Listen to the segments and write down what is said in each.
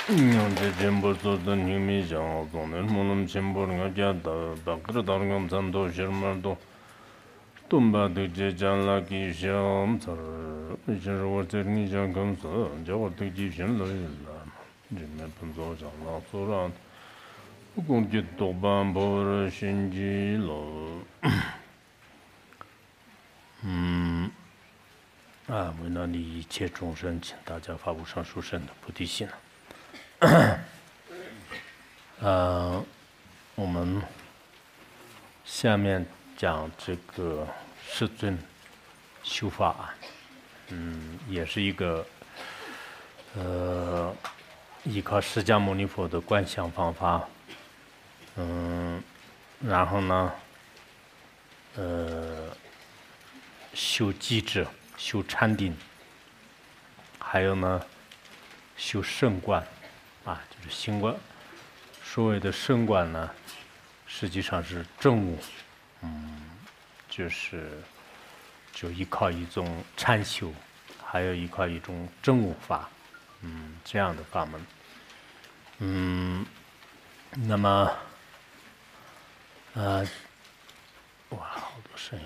제 전부서도 님이죠. 오늘 몸은 전부는 가다 밖으로 다른 감산도 실물도 tum바도 제잔라기 시험서 이제 월들니 장검서 저거 되게 신뢰일라. 이제 분도 장라 소란 공기 도반 보러 신지로为了利益一切众生，请大家发无上殊胜的菩提心。我们下面讲这个世尊修法，也是一个依靠释迦牟尼佛的观想方法，然后呢，修机智。修禅定，还有呢，修圣观，就是心观。所谓的圣观呢，实际上是正悟，就依靠一种禅修，还有依靠一种正悟法，这样的法门，那么，哇，好多声音，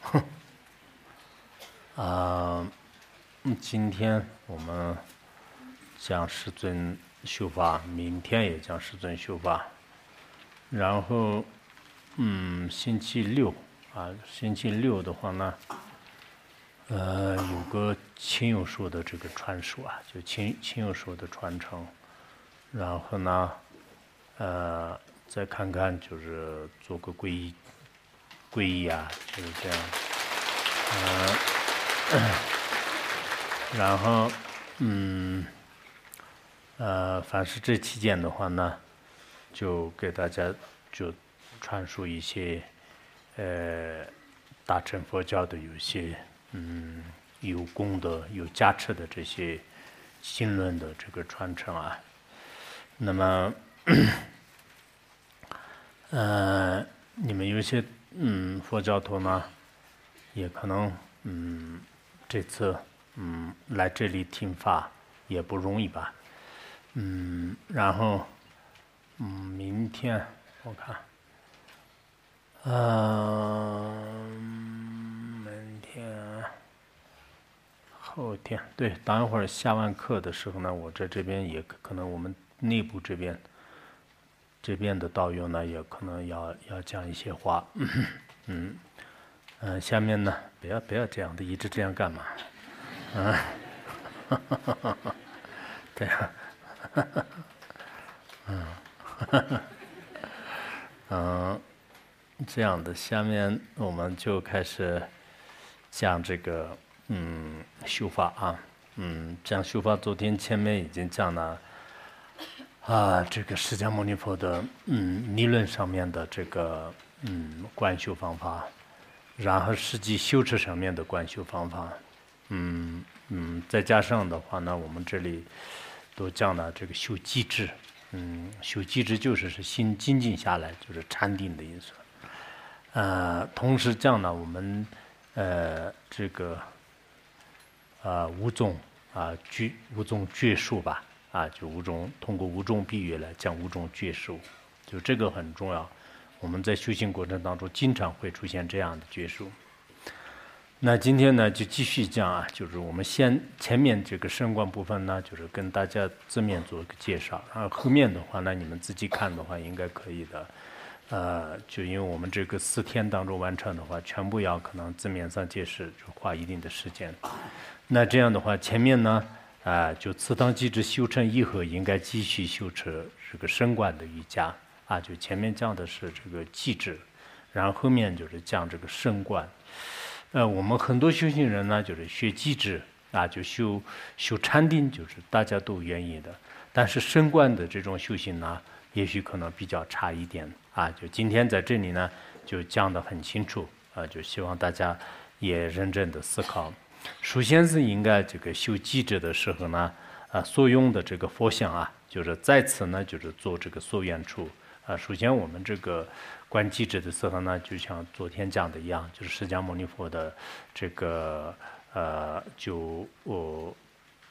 今天我们讲世尊修法，明天也讲世尊修法。然后，星期六的话呢，有个亲友说的这个传授就亲友说的传承。然后呢，再看看就是做个皈依就是这样。然后，凡是这期间的话呢，就给大家就传输一些，大乘佛教的有些，有功德、有加持的这些经论的这个传承那么，你们有些佛教徒呢，也可能这次来这里听法也不容易吧，然后明天我看，明天后天对，等一会儿下完课的时候呢，我在这边也可能我们内部这边的导游呢，也可能要讲一些话，下面呢，不要这样的，一直这样干嘛？对这样的，下面我们就开始讲这个修法讲修法，昨天前面已经讲了这个释迦牟尼佛的理论上面的这个观修方法。然后实际修持上面的观修方法，再加上的话呢，我们这里都讲了这个修机智，修机智就是心精进下来，就是禅定的意思。同时讲了我们这个五种五种觉数吧，就通过五种比喻来讲五种觉数，就这个很重要。我们在修行过程当中经常会出现这样的觉数。那今天呢，就继续讲就是我们前面这个圣观部分呢，就是跟大家字面做一个介绍，然后后面的话呢，你们自己看的话应该可以的。就因为我们这个4天当中完成的话，全部要可能字面上解释，就花一定的时间。那这样的话，前面呢，就次当机制修成以后，应该继续修持这个圣观的瑜伽。就前面讲的是这个机制，然后后面就是讲这个圣观。我们很多修行人呢，就是学机制就修禅定，就是大家都愿意的。但是圣观的这种修行呢，也许可能比较差一点就今天在这里呢，就讲得很清楚就希望大家也认真的思考。首先是应该这个修机制的时候呢，所用的这个佛像就是在此呢，就是做这个所缘处。首先我们这个观机制的时候呢，就像昨天讲的一样，就是释迦牟尼佛的这个就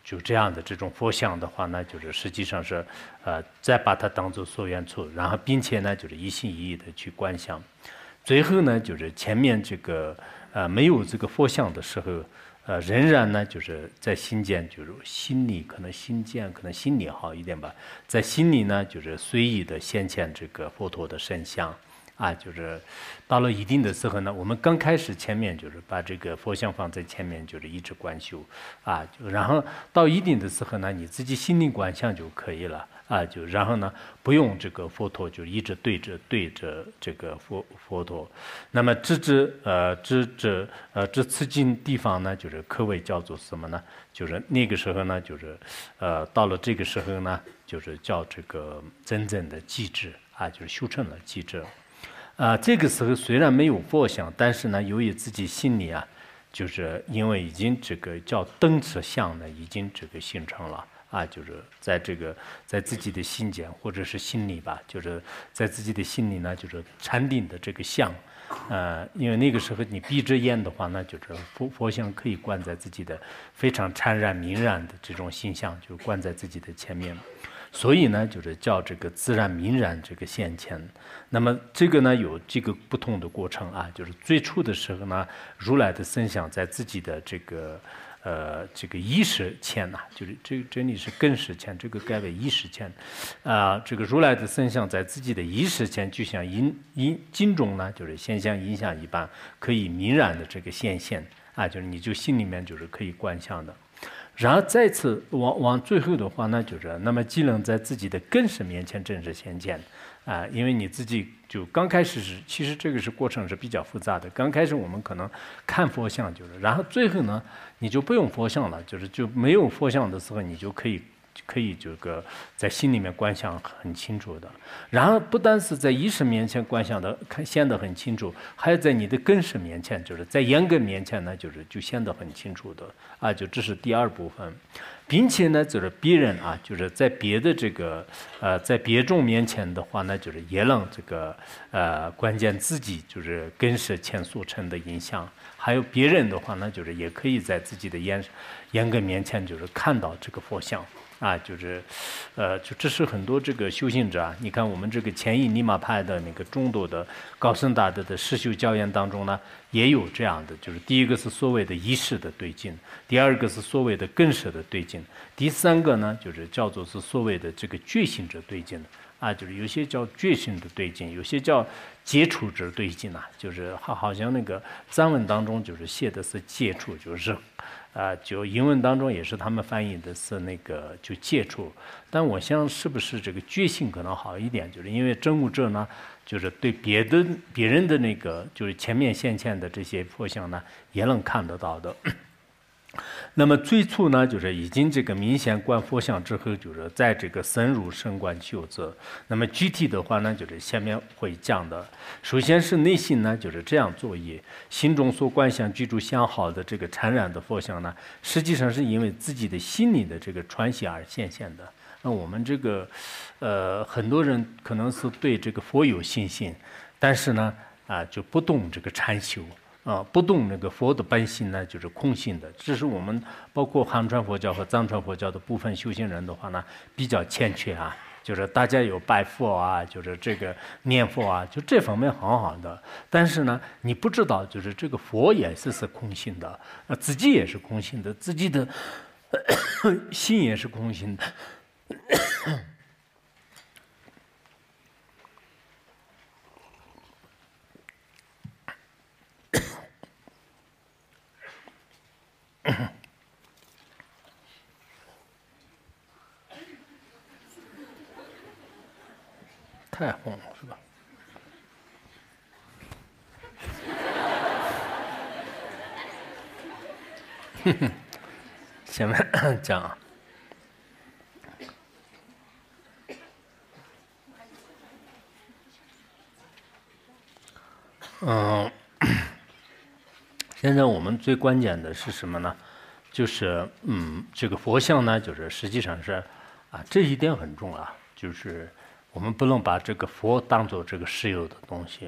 就这样的这种佛像的话呢，就是实际上是再把它当做所缘处，然后并且呢就是一心一意的去观想。最后呢就是前面这个没有这个佛像的时候，仍然呢就是在心间，就是心里可能心间可能心里好一点吧，在心里呢就是随意的显现这个佛陀的身像。就是到了一定的时候呢，我们刚开始前面就是把这个佛像放在前面，就是一直观修，然后到一定的时候呢，你自己心灵观想就可以了，然后呢不用这个佛陀就一直对着这个佛陀，那么至此境地方呢，就是可谓叫做什么呢？就是那个时候呢，就是到了这个时候呢，就是叫这个真正的寂智就是修成了寂智。这个时候虽然没有佛像，但是呢，由于自己心里就是因为已经这个叫灯持相呢，已经这个形成了就是在自己的心间或者是心里吧，就是在自己的心里呢，就是禅定的这个相，因为那个时候你闭着眼的话呢，就是佛像可以观在自己的非常灿然明然的这种形象，就观在自己的前面。所以呢，就是叫这个自然明然这个现前。那么这个呢有这个不同的过程就是最初的时候呢，如来的身相在自己的这个意识前就是这里是根识前，这个改为意识前。这个如来的身相在自己的意识前，就像经中呢，就是现象影像一般，可以明然的这个显现就是你就心里面就是可以观想的。然后再次往最后的话呢，就是那么既能在自己的根识面前正式显现因为你自己就刚开始其实这个过程是比较复杂的。刚开始我们可能看佛像然后最后呢你就不用佛像了，就没有佛像的时候，你就可以这个在心里面观想很清楚的。然后不但是在意识面前观想的显得很清楚，还有在你的根识面前，就是在眼根面前呢，就显得很清楚的就这是第二部分。并且呢就是别人就是在别的这个在别众面前的话呢，就是也能这个观见自己就是根识前所成的影像。还有别人的话呢，就是也可以在自己的眼根面前就是看到这个佛像就是就这是很多这个修行者你看我们这个前印尼玛派的那个中度的高僧大德的实修教言当中呢，也有这样的，就是第一个是所谓的意识的对境，第二个是所谓的根识的对境，第三个呢就是叫做是所谓的这个觉醒者对境就是有些叫觉醒的对境，有些叫接触者对境就是好像那个藏文当中就是写的是接触，就是就英文当中也是他们翻译的是那个就接触，但我想是不是这个觉醒可能好一点，就是因为真悟者呢，就是对别人的那个就是前面现前的这些佛像呢，也能看得到的。那么最初呢，就是已经这个明显观佛像之后，就是在这个深入深观修持。那么具体的话呢，就是下面会讲的。首先是内心呢，就是这样作业，心中所观想居住相好的这个禅然的佛像呢，实际上是因为自己的心里的这个传习而显现的。那我们这个很多人可能是对这个佛有信心，但是呢就不懂这个禅修。不懂那个佛的本性呢，就是空性的。这是我们包括汉传佛教和藏传佛教的部分修行人的话呢，比较欠缺就是大家有拜佛就是这个念佛就这方面很好的。但是呢，你不知道，就是这个佛也是空性的，自己也是空性的，自己的心也是空性的。太红了是吧？下面讲现在我们最关键的是什么呢？就是这个佛像呢，就是实际上是这一点很重要，就是我们不能把这个佛当做这个实有的东西，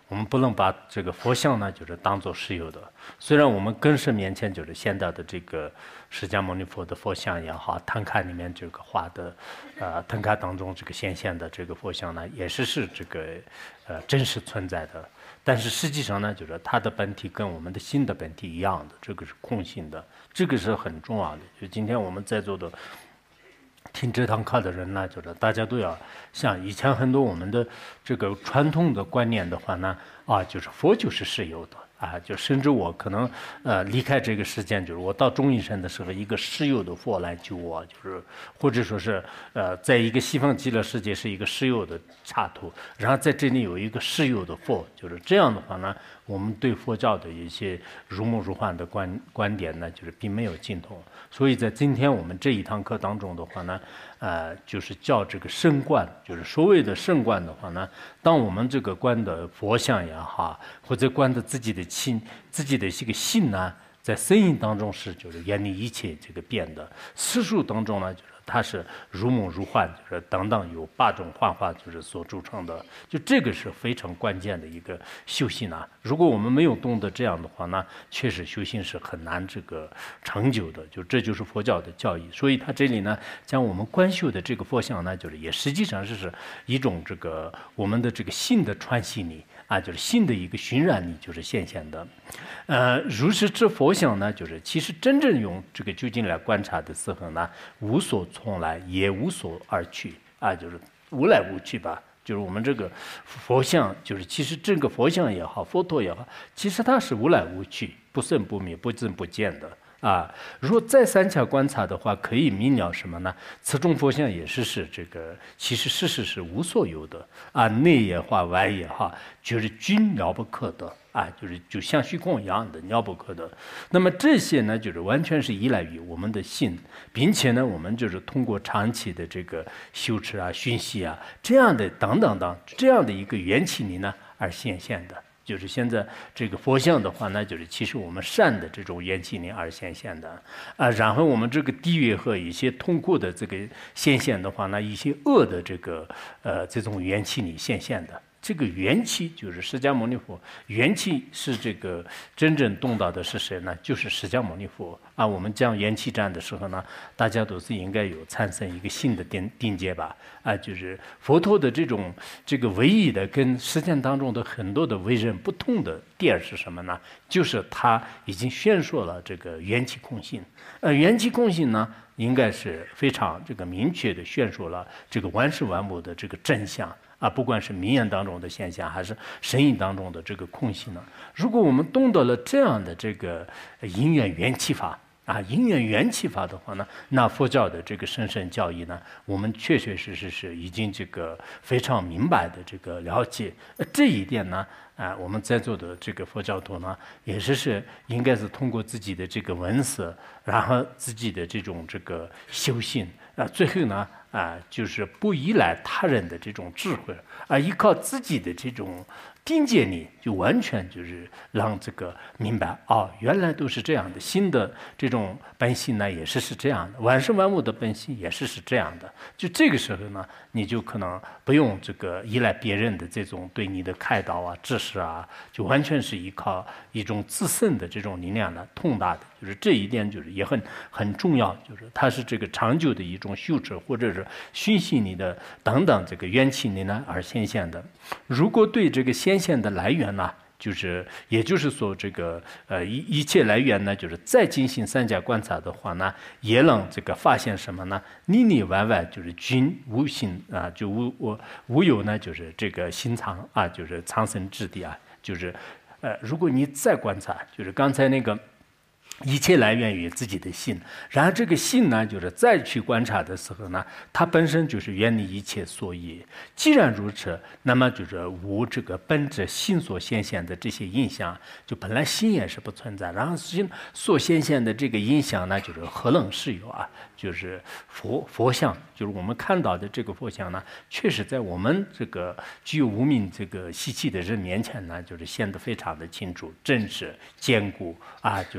我们不能把这个佛像呢，就是当做实有的。虽然我们更是面前就是现在的这个释迦牟尼佛的佛像也好，唐卡里面这个画的，唐卡当中这个显现的这个佛像呢，也是这个真实存在的。但是实际上呢，就是它的本体跟我们的心的本体一样的，这个是空性的，这个是很重要的。就今天我们在座的听这堂课的人呢，就是大家都要像以前很多我们的这个传统的观念的话呢，就是佛就是实有的。就甚至我可能离开这个世间，就是我到中阴身的时候，一个实有的佛来救我，就是或者说是在一个西方极乐世界是一个实有的刹土，然后在这里有一个实有的佛，就是这样的话呢，我们对佛教的一些如梦如幻的观点呢，就是并没有尽头。所以在今天我们这一堂课当中的话呢，就是叫这个圣观，就是所谓的圣观的话呢，当我们这个观的佛像也好，或者观的自己的心，自己的这个心呢，在声音当中是就是远离一切这个变的，世俗当中呢，就是它是如梦如幻，就是等等有8种幻化就是所组成的，就这个是非常关键的一个修行啊。如果我们没有懂得这样的话呢，确实修行是很难这个成就的。就这就是佛教的教义。所以他这里呢，将我们观修的这个佛像呢，就是也实际上是一种这个我们的这个心的传习力。就是心的一个熏染力，就是显现的。如是这佛像呢，就是其实真正用这个究竟来观察的时候呢，无所从来，也无所而去，就是无来无去吧。就是我们这个佛像，就是其实这个佛像也好，佛陀也好，其实它是无来无去，不生不灭，不增不减的。如果再三下观察的话，可以明了什么呢？此种佛像也是这个，其实事实是无所有的内也好，外也好，就是均了不可得就像虚空一样的了不可得。那么这些呢，就是完全是依赖于我们的心，并且呢，我们就是通过长期的这个修持熏习这样的等等等这样的一个缘起力呢而显现的。就是现在这个佛像的话呢，就是其实我们善的这种缘起力而显现的然后我们这个地狱和一些痛苦的这个显现的话呢，一些恶的这个这种缘起力显现的。这个缘起就是释迦牟尼佛，缘起是这个真正懂到的是谁呢？就是释迦牟尼佛我们讲缘起战的时候呢，大家都是应该有产生一个新的定界吧就是佛陀的这个唯一的跟实践当中的很多的为人不同的点是什么呢？就是他已经宣说了这个缘起空性缘起空性呢，应该是非常这个明确的宣说了这个万事万物的这个真相不管是名言当中的现象，还是神意当中的这个空性呢，如果我们懂得了这样的这个因缘缘起法因缘缘起法的话呢，那佛教的这个神圣教义呢，我们确确实实是已经这个非常明白的这个了解这一点呢我们在座的这个佛教徒呢，也是应该是通过自己的这个文思，然后自己的这种这个修行最后呢就是不依赖他人的这种智慧依靠自己的这种定见力，就完全就是让这个明白原来都是这样的，心的这种本性呢也是这样的，万事万物的本性也是这样的。就这个时候呢，你就可能不用这个依赖别人的这种对你的开导知识就完全是依靠一种自身的这种力量呢通达的。就是这一点就是也很重要，就是它是这个长久的一种修持，或者是熏习你的等等这个缘起力呢而显现的。如果对这个显现的来源呢，也就是说这个一切来源呢，就是再进行三家观察的话呢，也能这个发现什么呢？里里外外就是均无心就无有呢，就是这个心藏就是藏身之地就是如果你再观察，就是刚才那个。一切来源于自己的心，然后这个心呢，就是再去观察的时候呢，它本身就是远离一切所依。既然如此，那么就是无这个本质心所显现的这些印象，就本来心也是不存在，然后心所显现的这个印象呢，就是何能是有就是佛像，就是我们看到的这个佛像呢，确实在我们这个具有无名这个习气的人面前呢，就是显得非常的清楚、真实、坚固就是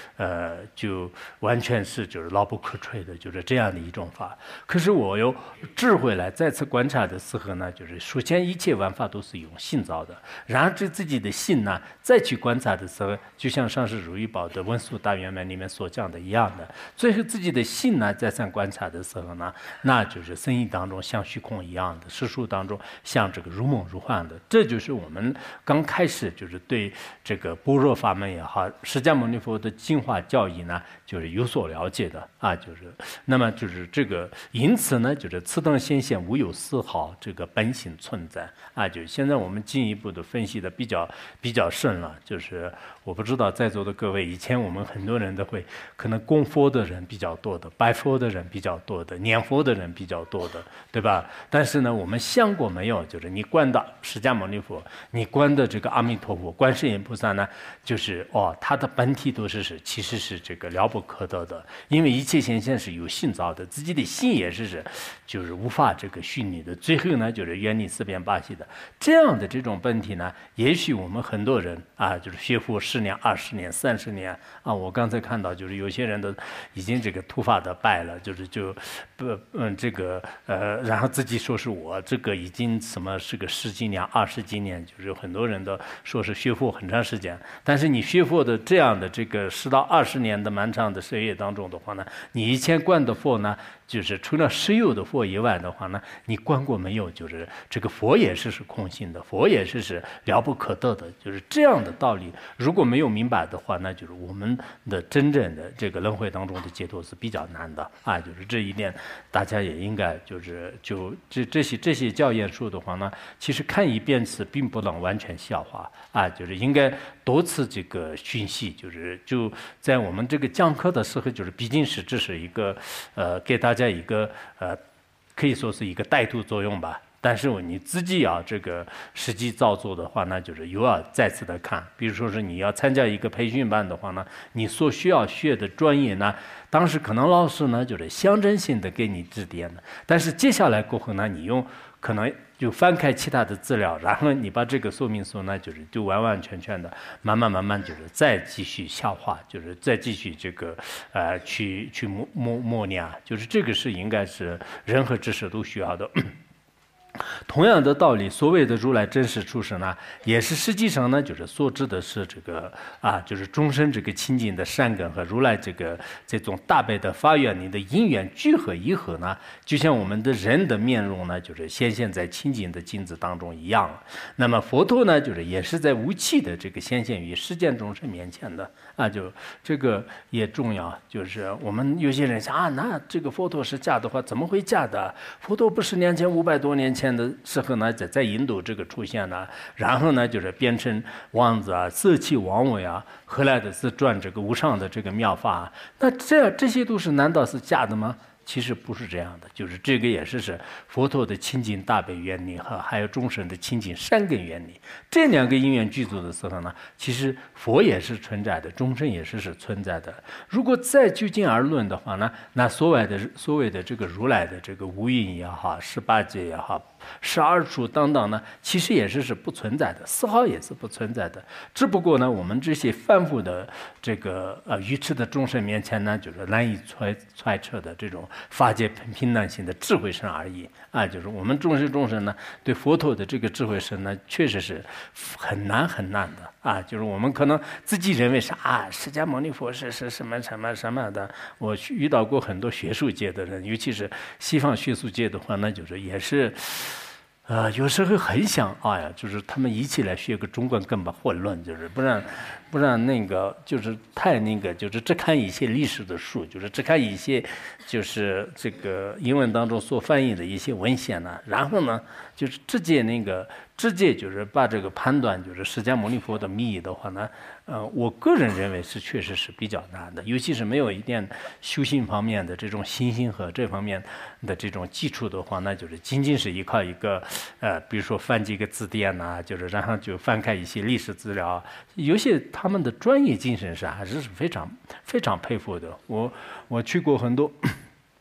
就完全是就是牢不可摧的，就是这样的一种法。可是我有智慧来再次观察的时候呢，就是首先一切万法都是用心造的，然后自己的心呢再去观察的时候，就像上师如意宝的文殊大圆满里面所讲的一样的，最后自己的心呢再三观察的时候呢，那就是生意当中像虚空一样的，世俗当中像这个如梦如幻的。这就是我们刚开始就是对这个般若法门也好，释迦牟尼佛的净化教义呢，就是有所了解的啊，就是那么就是这个，因此呢，就是此等显现无有丝毫这个本性存在啊，就是现在我们进一步的分析的比较深了，就是我不知道在座的各位，以前我们很多人都会可能供佛的人比较多的，拜佛的人比较多的，念佛的人比较多的，对吧？但是呢，我们想过没有，就是你观到释迦牟尼佛，你观的这个阿弥陀佛、观世音菩萨呢，就是他的本体都其实是这个了不可得的，因为一切显现是有心造的，自己的心也就是无法这个虚拟的，最后呢就是远离四边八系的这样的这种本体呢，也许我们很多人啊，就是学佛10年、20年、30年啊，我刚才看到就是有些人都已经这个突发的败了，然后自己说是我这个已经什么是个10几年、20几年，就是很多人都说是学佛很长时间，但是你学佛的这样的这个10到20年的漫长的岁月当中的话呢，你以前观的佛呢，就是除了实有的佛以外的话呢，你观过没有？就是这个佛也是空性的，佛也是了不可得的，就是这样的道理。如果没有明白的话，那就是我们的真正的这个轮回当中的解脱是比较难的啊。就是这一点，大家也应该这些教研书的话呢，其实看一遍是并不能完全消化啊，就是应该多次这个熏习，就在我们这个讲课的时候，就是毕竟是这是一个给大家一个可以说是一个带动作用吧。但是你自己要这个实际照做的话，那就是又要再次的看。比如说是你要参加一个培训班的话呢，你所需要学的专业呢，当时可能老师呢就是象征性的给你指点的，但是接下来过后呢，你可能就翻开其他的资料，然后你把这个说明书呢，就完完全全的慢慢就是再继续消化，就是再继续这个去默念，就是这个是应该是任何知识都需要的。同样的道理，所谓的如来真实出生呢，也是实际上呢，就是所指的是这个就是众生这个清净的善根和如来这种大悲的发愿力的因缘聚合一合呢，就像我们的人的面容呢，就是显现在清净的镜子当中一样。那么佛陀呢，就是也是在无期的这个显现于世间众生面前的就这个也重要。就是我们有些人想那这个佛陀是假的话，怎么会假的？佛陀不是2500多年前的时候呢，在印度这个出现了，然后呢就是变成王子色气王位后来的是转这个无上的这个妙法那这些都是难道是假的吗？其实不是这样的，就是这个也是佛陀的清净大悲愿力和还有众生的清净善根愿力，这2个因缘具足的时候呢，其实佛也是存在的，众生也是存在的。如果再就近而论的话呢，那所谓的这个如来的这个无蕴也好，18界也好，12处等等呢，其实也是不存在的，丝毫也是不存在的。只不过呢，我们这些凡夫的这个愚痴的众生面前呢，就是难以揣测的这种法界平等性的智慧身而已就是我们众生呢，对佛陀的这个智慧身呢，确实是很难的就是我们可能自己认为是释迦牟尼佛是什么的。我遇到过很多学术界的人，尤其是西方学术界的话呢，就是也是有时候很想就是他们一起来学个中观根本混乱，就是不然那个就是太那个，就是只看一些历史的书，就是只看一些就是这个英文当中所翻译的一些文献呢，然后呢就是直接就是把这个判断就是释迦牟尼佛的密意的话呢，我个人认为确实是比较难的，尤其是没有一点修行方面的这种信心和这方面的这种基础的话，那就是仅仅是依靠一个比如说翻几个字典就是然后就翻开一些历史资料，有些他们的专业精神还是非常非常佩服的。我去过很多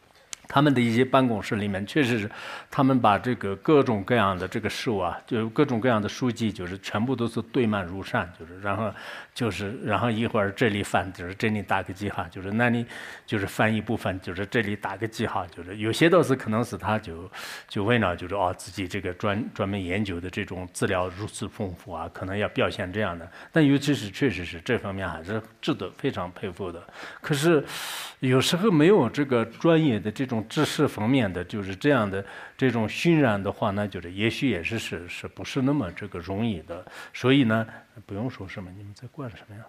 他们的一些办公室里面，确实是他们把这个各种各样的这个书啊，就是各种各样的书籍，就是全部都是堆满如山，然后一会儿这里翻，就是这里打个记号，就是那里就是翻一部分，就是这里打个记号，就是有些倒是可能是他就为了就是自己这个专门研究的这种资料如此丰富啊，可能要表现这样的，但尤其是确实是这方面还是值得非常佩服的。可是有时候没有这个专业的这种知识方面的就是这样的这种熏染的话呢，就是也许也是不是那么这个容易的。所以呢，不用说什么，你们在管什么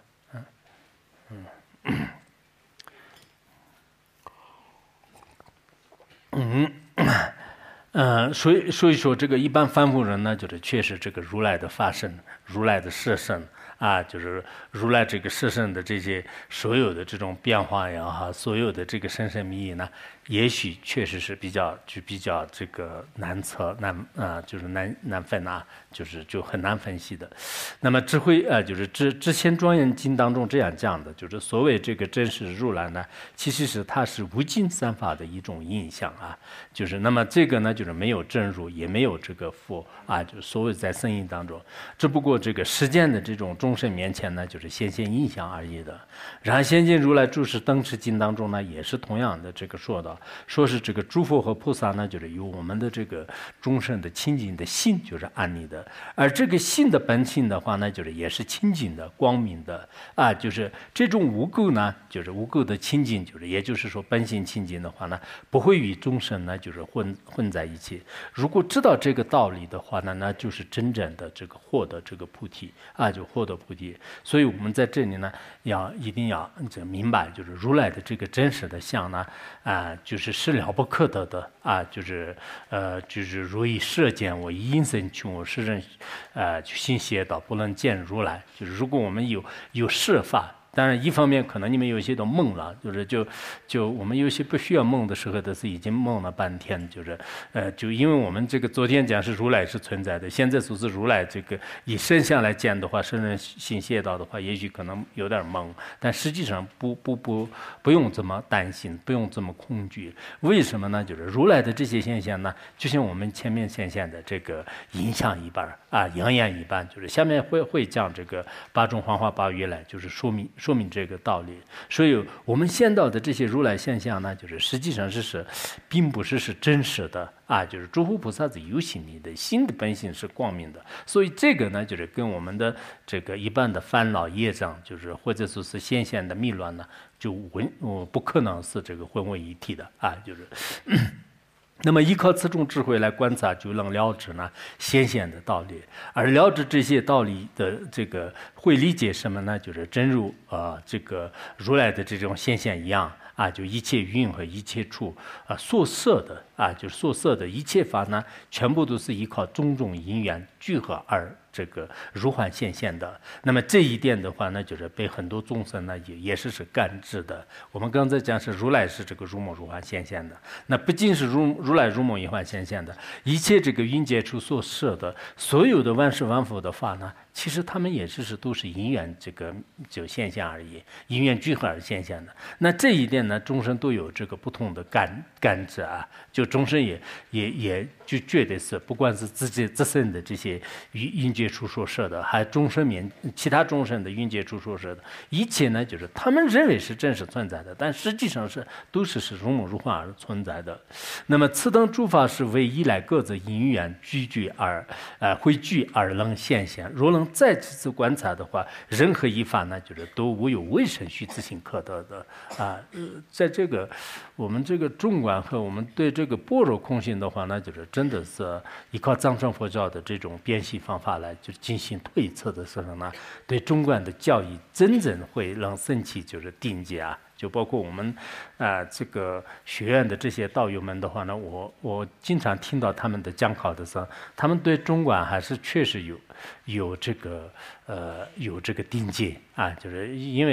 呀？所以说这个一般凡夫人呢，就是确实这个如来的法身、如来的色身啊，就是如来这个色身的这些所有的这种变化呀，哈，所有的这个神神秘秘呢，也许确实是比较这个难测就是难分啊，就很难分析的。那么智慧就是之前庄严经当中这样讲的，就是所谓这个真实如来呢，其实是它是无尽三法的一种印象啊，就是那么这个呢，就是没有真如，也没有这个佛啊，就所谓在声音当中，只不过这个实践的这种众生面前呢，就是显现印象而已的。然后先见如来住世等持经当中呢，也是同样的这个说到，说是这个诸佛和菩萨呢，就是有我们的这个众生的清净的心，就是安立的，而这个心的本性的话呢，就是也是清净的、光明的啊，就是这种无垢呢，就是无垢的清净，就是也就是说本性清净的话呢，不会与众生呢就是混在一起。如果知道这个道理的话呢，那就是真正的这个获得这个菩提啊，就获得菩提。所以我们在这里呢，一定要明白，就是如来的这个真实的相呢，就是了不可得的啊，就是如以射箭，我以阴身穷，我世人心邪道不能见如来。就是如果我们有设法。当然，一方面可能你们有些都梦了，就我们有些不需要梦的时候，都是已经梦了半天，就因为我们这个昨天讲是如来是存在的，现在说是如来这个以身相来见的话，圣人心邪道的话，也许可能有点懵，但实际上不用这么担心，不用这么恐惧。为什么呢？就是如来的这些现象呢，就像我们前面显现的这个影像一般啊，阳焰一般，就是下面会讲这个八种幻化八约来，就是说明这个道理。所以我们见到的这些如来现象呢，就是实际上并不是真实的啊，就是诸佛菩萨是有心力的，心的本性是光明的。所以这个呢，就是跟我们的这个一般的烦恼业障，就是或者说是现象的迷乱呢，就不可能是这个混为一体的啊，就是。那么依靠此种智慧来观察，就能了知呢显现的道理。而了知这些道理的这个会理解什么呢？就是真如这个如来的这种显现一样啊，就一切云和一切处所摄的就是所摄的一切法呢，全部都是依靠种种因缘聚合而这个如幻现现的。那么这一点的话呢，就是被很多众生呢也是感知的。我们刚才讲是如来是这个如梦如幻现现的，那不仅是如来如梦如幻现现的，一切这个云界处所摄的所有的万事万佛的法呢，其实他们也都是因缘这个就现象而已，因缘聚合而现象的。那这一点呢，众生都有这个不同的感知啊，就众生也就觉得是，不管是自己自身的这些云界处所摄的，还众生其他众生的云界处所摄的一切呢，就是他们认为是真实存在的，但实际上都是如梦如幻而存在的。那么此等诸法是为依赖各自因缘汇聚而能现现。若能再次观察的话，任何一法呢，就是都无有为生须自行可得的啊。在这个我们这个中观和我们对这个般若空性的话呢，就是真的是依靠藏传佛教的这种辨析方法来就进行推测的时候呢，对中观的教义真正会让升起就是定解啊。就包括我们这个学院的这些道友们的话呢，我经常听到他们的讲考的时候，他们对中观还是确实有这个定解啊，就是因为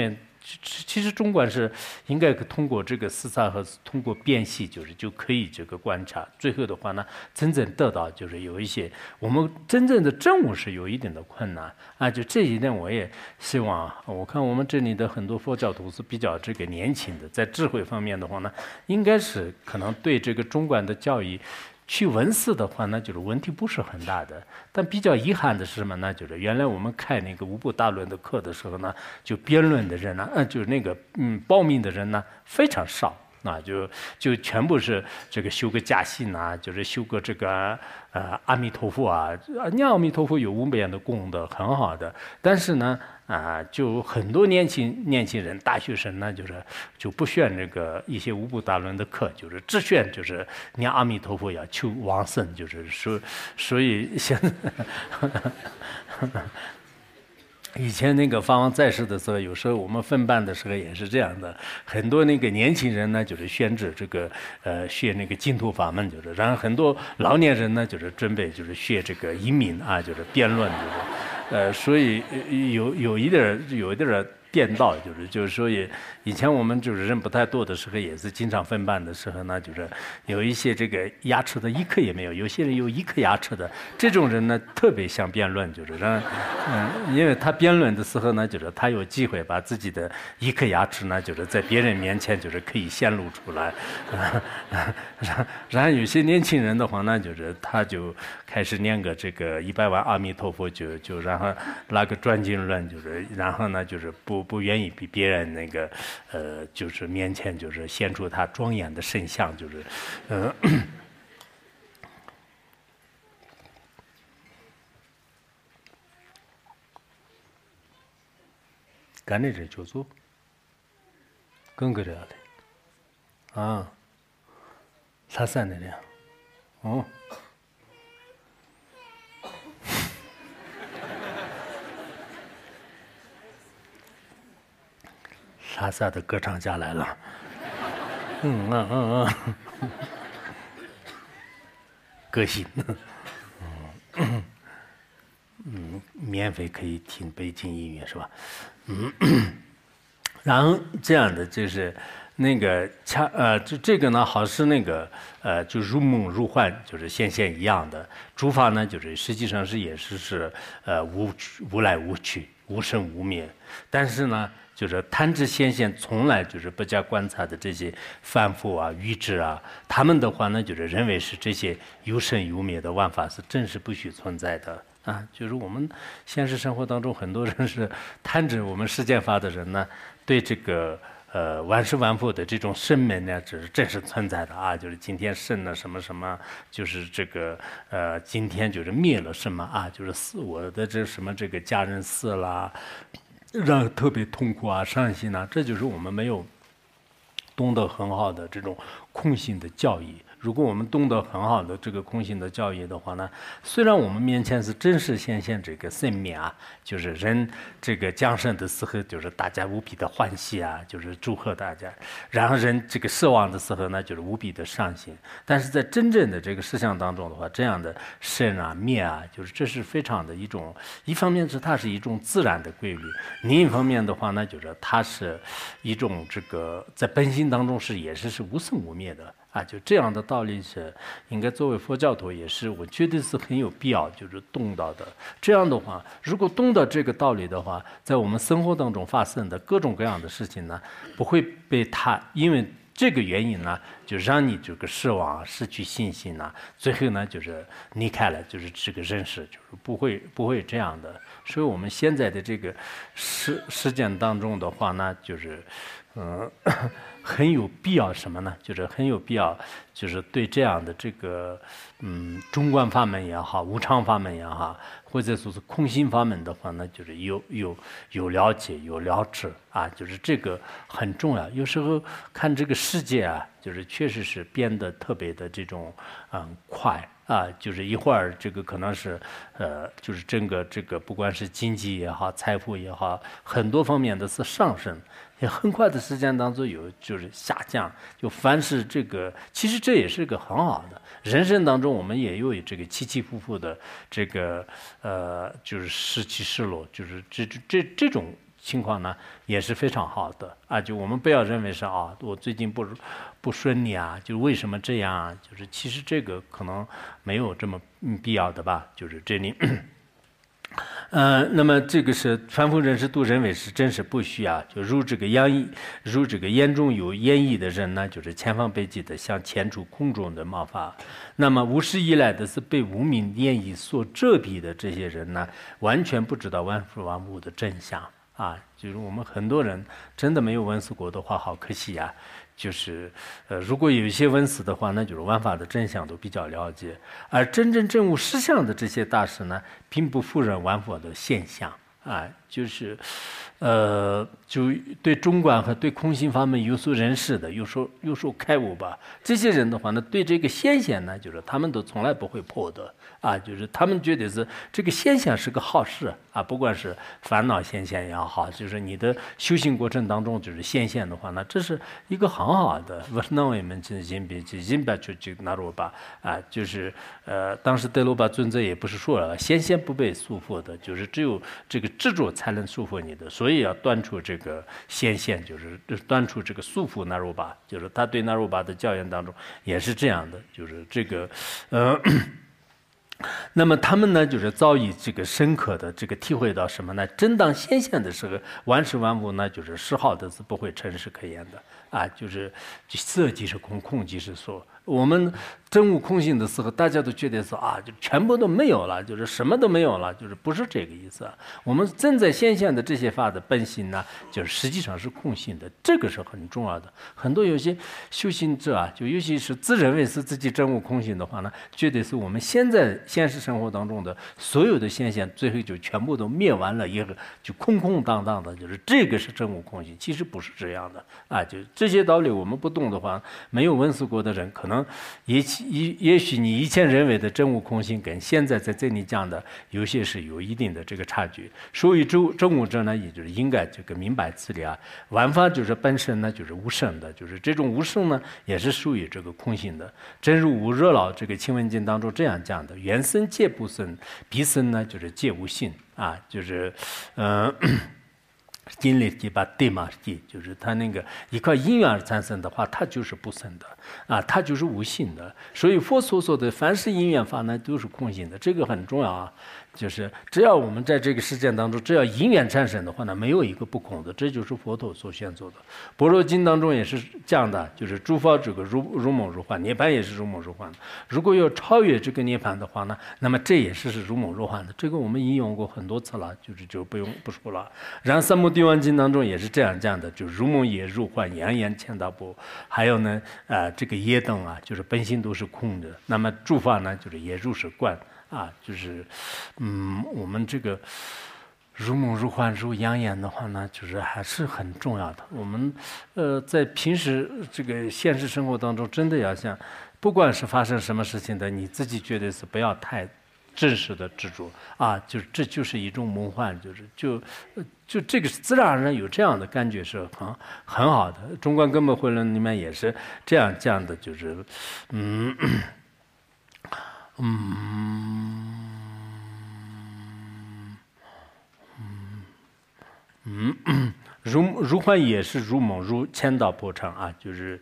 其实中观是应该通过这个四萨和通过辨析，就可以这个观察，最后的话呢，真正得到就是有一些我们真正的证悟是有一定的困难啊。就这一点，我也希望我看我们这里的很多佛教徒是比较这个年轻的，在智慧方面的话呢，应该是可能对这个中观的教育。去文字的话呢，就是问题不是很大的，但比较遗憾的是什么呢？就是原来我们开那个五部大论的课的时候呢，就辩论的人呢，就是那个报名的人呢非常少。啊，就全部是这个修个家信啊，就是修个这个阿弥陀佛啊，念阿弥陀佛有无边的功德，很好的。但是呢，就很多年轻人、大学生呢，就不选这个一些五部大论的课，就是只选就是念阿弥陀佛要求往生，就是说，所以现在。以前那个法王在世的时候，有时候我们分班的时候也是这样的，很多那个年轻人呢，就是选择这个学那个净土法门，然后很多老年人呢，就是准备学这个移民啊，辩论，所以有一点颠倒，所以以前我们人不太多的时候，也是经常分班的时候呢，有一些这个牙齿的一颗也没有，有些人有一颗牙齿的，这种人呢特别想辩论，因为他辩论的时候呢，他有机会把自己的一颗牙齿呢，在别人面前可以显露出来，然后有些年轻人的话呢，他就开始念个这个100万阿弥陀佛，然后拿个转经论，然后呢不愿意比别人那个面前显出他庄严的神像，干那这就做，更个这样的啊，啥三的了，哦。拉萨的歌唱家来了，歌星，免费可以听北京音乐是吧？然后这样的那个这个呢，好是那个就如梦如幻，现一样的。诸法呢，实际上也是无来无去，无生无灭。但是呢，贪执现从来不加观察的这些凡夫啊、愚智啊，他们的话呢，认为是这些有生有灭的万法是真实不虚存在的。啊，我们现实生活当中很多人是贪着我们世间法的人呢，对这个万事万物的这种生命呢，是真实存在的啊。今天生了什么什么，这个今天灭了什么啊，死我的这什么这个家人死了，让特别痛苦啊、伤心啊，这我们没有懂得很好的这种空性的教义。如果我们懂得很好的这个空性的教义的话呢，虽然我们面前是真实显现这个生命啊，人这个降生的时候，大家无比的欢喜啊，祝贺大家；然后人这个死亡的时候呢，无比的伤心。但是在真正的这个实相当中的话，这样的生啊灭啊，这是非常的一方面是它是一种自然的规律，另一方面的话呢，它是一种这个在本性当中也是无生无灭的。啊，这样的道理是应该作为佛教徒也是，我觉得是很有必要，懂到的。这样的话，如果懂得这个道理的话，在我们生活当中发生的各种各样的事情呢，不会被他因为这个原因呢，让你这个失望、失去信心呢，最后呢离开了这个人世，不会这样的。所以我们现在的这个实践当中的话呢，很有必要什么呢？很有必要，对这样的这个中观法门也好，无常法门也好，或者说是空性法门的话呢，有了解，有了知啊，这个很重要。有时候看这个世界啊，确实是变得特别的这种快。啊，一会儿这个可能是整个这个不管是经济也好，财富也好，很多方面的是上升，也很快的时间当中有下降。凡是这个，其实这也是个很好的人生当中，我们也有这个起起伏伏的这个失起失落，这种情况呢也是非常好的啊。就我们不要认为是啊，我最近不顺利啊，就为什么这样啊？就是其实这个可能没有这么必要的吧。就是这里。那么这个是凡夫人士度人为是真是不需要，就如这个严重有烟疫的人呢，就是千方百计的想遣除空中的毛发。那么无始以来的是被无明烟疫所遮蔽的这些人呢，完全不知道万事万物的真相啊。就是我们很多人真的没有闻思过的话，好可惜呀。就是如果有一些闻思的话，那就是万法的真相都比较了解。而真正证悟实相的这些大师呢，并不否认万法的现象啊，就是就对中观和对空性法门有所认识的，有所开悟吧。这些人的话呢，对这个现象呢，就是他们都从来不会破的啊，就是他们觉得是这个现象是个好事啊，不管是烦恼现象也好，就是你的修行过程当中就是现象的话呢，这是一个很好的。那我们金巴就那罗巴啊，就是当时德罗巴尊者也不是说了，现象不被束缚的，就是只有这个执着才能束缚你的，所以要断除这个现象，就是断除这个束缚那罗巴，就是他对那罗巴的教言当中也是这样的，就是这个那么他们呢，就是早已这个深刻的这个体会到什么呢？真当现象的时候，万事万物呢，就是丝毫的是不会尘世可言的啊，就是色即是空，空即是所。我们真悟空性的时候，大家都觉得说啊，就全部都没有了，就是什么都没有了，就是不是这个意思啊。我们正在现象的这些法的本性呢，就是实际上是空性的，这个是很重要的。很多有些修行者啊，就尤其是自认为是自己真悟空性的话呢，觉得是我们现在现实生活当中的所有的现象，最后就全部都灭完了以后，就空空荡荡的，就是这个是真悟空性。其实不是这样的啊，就这些道理我们不懂的话，没有闻思过的人可能。也许你以前认为的真悟空性跟现在在这里讲的有些是有一定的这个差距。属于真悟者呢，也就是应该这个明白此理啊。万法就是本身呢就是无生的，就是这种无生呢也是属于这个空性的。真如无热老这个清文经当中这样讲的：原生皆不生，彼生呢就是皆无性啊，就是经历几把对嘛地，就是它那个一块因缘而产生的话，它就是不生的啊，它就是无性的。所以佛所说的凡是因缘法呢，都是空性的，这个很重要啊。就是只要我们在这个实践当中，只要因缘产生的话呢，没有一个不空的，这就是佛陀所选做的。般若经当中也是这样的，就是诸法这个如梦如幻，涅槃也是如梦如幻的。如果要超越这个涅槃的话呢，那么这也是如梦如幻的。这个我们引用过很多次了，就不说了。然后三摩地王经当中也是这样讲的，就如梦也如幻，扬言千道波。还有呢，这个业等啊，就是本性都是空的。那么诸法呢，就是也如是观。啊，就是我们这个如梦如幻如扬言的话呢，就是还是很重要的。我们在平时这个现实生活当中，真的要想，不管是发生什么事情的，你自己觉得是不要太真实的执着啊，这就是一种梦幻，就这个自然而然有这样的感觉是很好的。中观根本会论里面也是这样讲的，就是如幻也是如梦，如千道波长啊，就是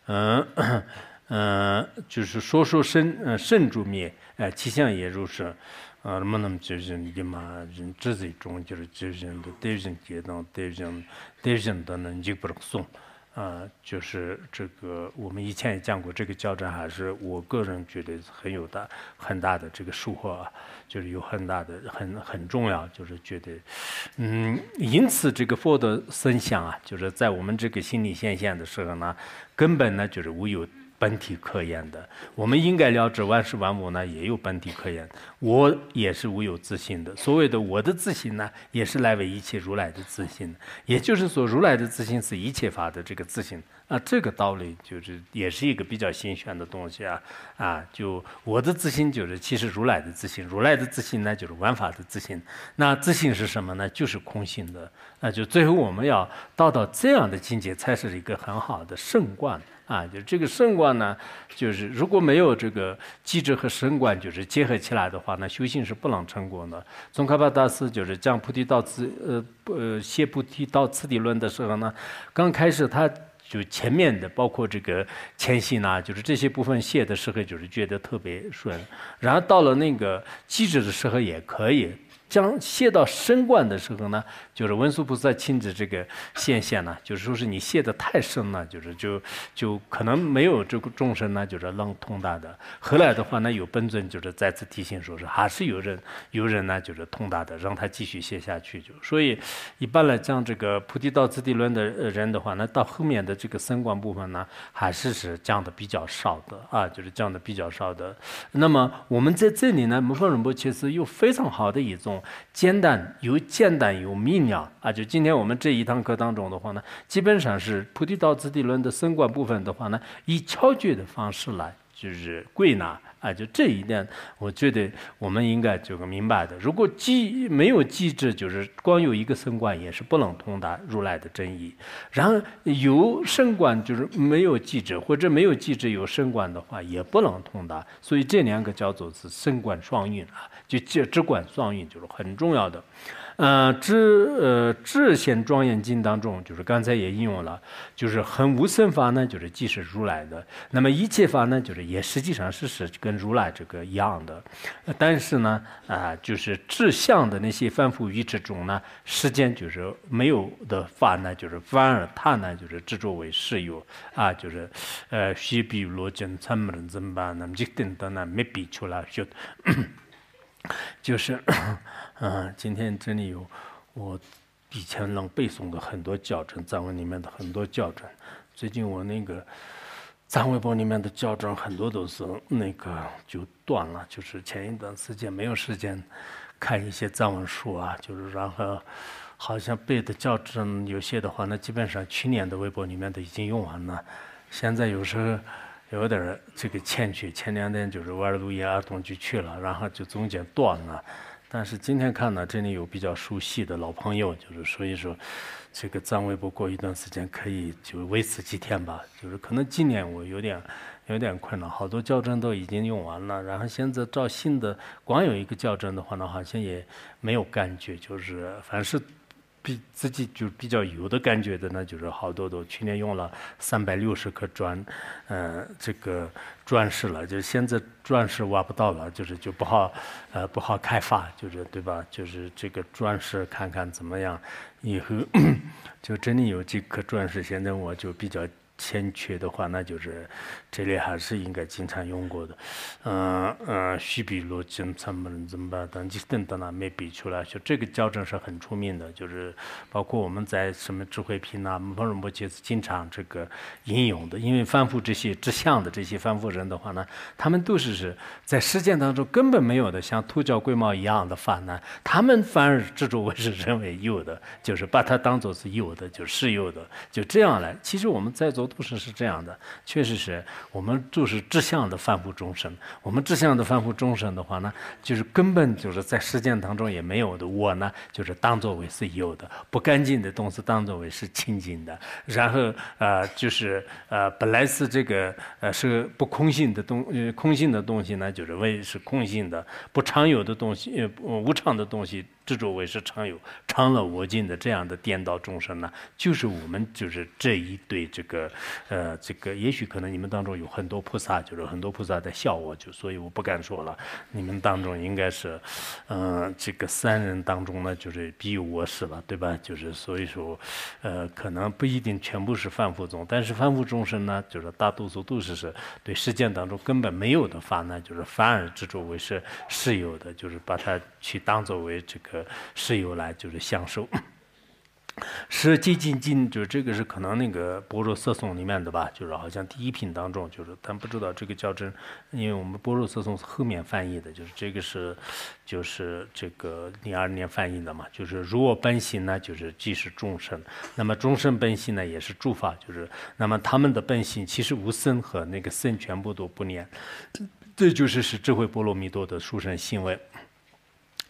就是说甚诸灭，其相也如是。那么就是你嘛，人之最终就是人的对人阶段，对人的能力不送。就是这个，我们以前也讲过，这个交战还是我个人觉得很大的这个收获啊，就是有很大的很重要，就是觉得，因此这个佛的身相啊，就是在我们这个心理现象的时候呢，根本呢就是无有本体可言的。我们应该了知万事万物呢也有本体可言，我也是无有自性的。所谓的我的自性呢，也是来为一切如来的自性，也就是说如来的自性是一切法的这个自性啊。这个道理就是也是一个比较新鲜的东西啊。就我的自性就是其实如来的自性，如来的自性呢就是万法的自性。那自性是什么呢？就是空性的。那就最后我们要到这样的境界，才是一个很好的圣观啊，就是这个升观呢，就是如果没有这个机制和升观就是结合起来的话，那修行是不能成功的。宗喀巴大师就是讲菩提道写菩提道次第论的时候呢，刚开始他就前面的包括这个前行啊，就是这些部分写的时候就是觉得特别顺，然后到了那个机制的时候也可以。将写到升观的时候呢，就是文殊菩萨亲自这个显现呢，就是说是你写的太深了，就可能没有这个众生呢，就是能通达的。后来的话呢，有本尊就是再次提醒说是还是有人呢，就是通达的，让他继续写下去。就所以一般来讲，这个菩提道次第论的人的话呢，到后面的这个升观部分呢，还是讲的比较少的啊，就是讲的比较少的。那么我们在这里呢，摩诃仁波切是有非常好的一种。简单又明了啊！就今天我们这一堂课当中的话呢，基本上是菩提道次第论的升观部分的话呢，以巧诀的方式来就是归纳啊，就这一点，我觉得我们应该就明白的。如果没有机制，就是光有一个升观也是不能通达如来的真意。然后有升观就是没有机制，或者没有机制有升观的话，也不能通达。所以这两个叫做是升观双运啊，就智观双运就是很重要的。智显庄严经当中，就是刚才也引用了，就是很无生法呢，就是即是如来的。那么一切法呢，就是也实际上是跟如来这个一样的。但是呢，就是智相的那些凡夫愚痴中呢，世间就是没有的法呢，就是反而他呢，就是执着为实有啊，就是须比罗真参门人怎办？那么这等等呢，没比出来就。就是今天这里有我以前能背诵的很多教证，藏文里面的很多教证。最近我那个藏微博里面的教证很多都是那个就断了，就是前一段时间没有时间看一些藏文书啊，就是然后好像背的教证有些的话，那基本上去年的微博里面都已经用完了，现在有时候。有点这个欠缺，前2天就是玩录音儿童就去了，然后就中间断了。但是今天看呢，这里有比较熟悉的老朋友，就是所以说，这个藏微博过一段时间可以就维持几天吧。就是可能今年我有点困难，好多校正都已经用完了，然后现在照新的，光有一个校正的话呢，好像也没有感觉，就是凡是。自己就比较有的感觉的呢，就是好多都去年用了360颗这个钻石了，就是现在钻石挖不到了，就不好开发，就是对吧？就是这个钻石看看怎么样，以后就真的有几颗钻石，现在我就比较。欠缺的话，那就是这里还是应该经常用过的。须比罗经参门怎么办？等等没比出来，就这个校正是很出名的，就是包括我们在什么智慧品啊、摩诃仁波切经常这个引用的。因为凡夫这些志向的这些凡夫人的话呢，他们都是在实践当中根本没有的，像秃角龟毛一样的法呢，他们反而执着为是认为有的，就是把它当作是有的，就是有的，就这样来。其实我们在座。都是这样的，确实是我们就是志向的凡夫众生。我们志向的凡夫众生的话呢，就是根本就是在实践当中也没有的。我呢，就是当作为是有的，不干净的东西当作为是清净的。然后就是本来是这个是不空性的空性的东西呢，就是为是空性的；不常有的东西，无常的东西。执着为是常有，常了我净的这样的颠倒众生呢，就是我们就是这一对这个也许可能你们当中有很多菩萨，就是很多菩萨在笑我，所以我不敢说了。你们当中应该是，这个3人当中呢，就是必有我师了，对吧？就是所以说，可能不一定全部是凡夫众，但是凡夫众生呢，就是大多数都是对实践当中根本没有的法呢，就是反而执着为是有的，就是把它去当作为这个。是由来就是享受，是接近就是这个是可能那个般若色颂里面的吧，就是好像第1品当中，就是但不知道这个校正，因为我们般若色颂是后面翻译的，就是这个就是这个02年翻译的嘛，就是如我本心呢，就是即是众生，那么众生本心呢也是诸法，就是那么他们的本心其实无生和那个生全部都不念，这就是智慧波罗蜜多的殊胜行为。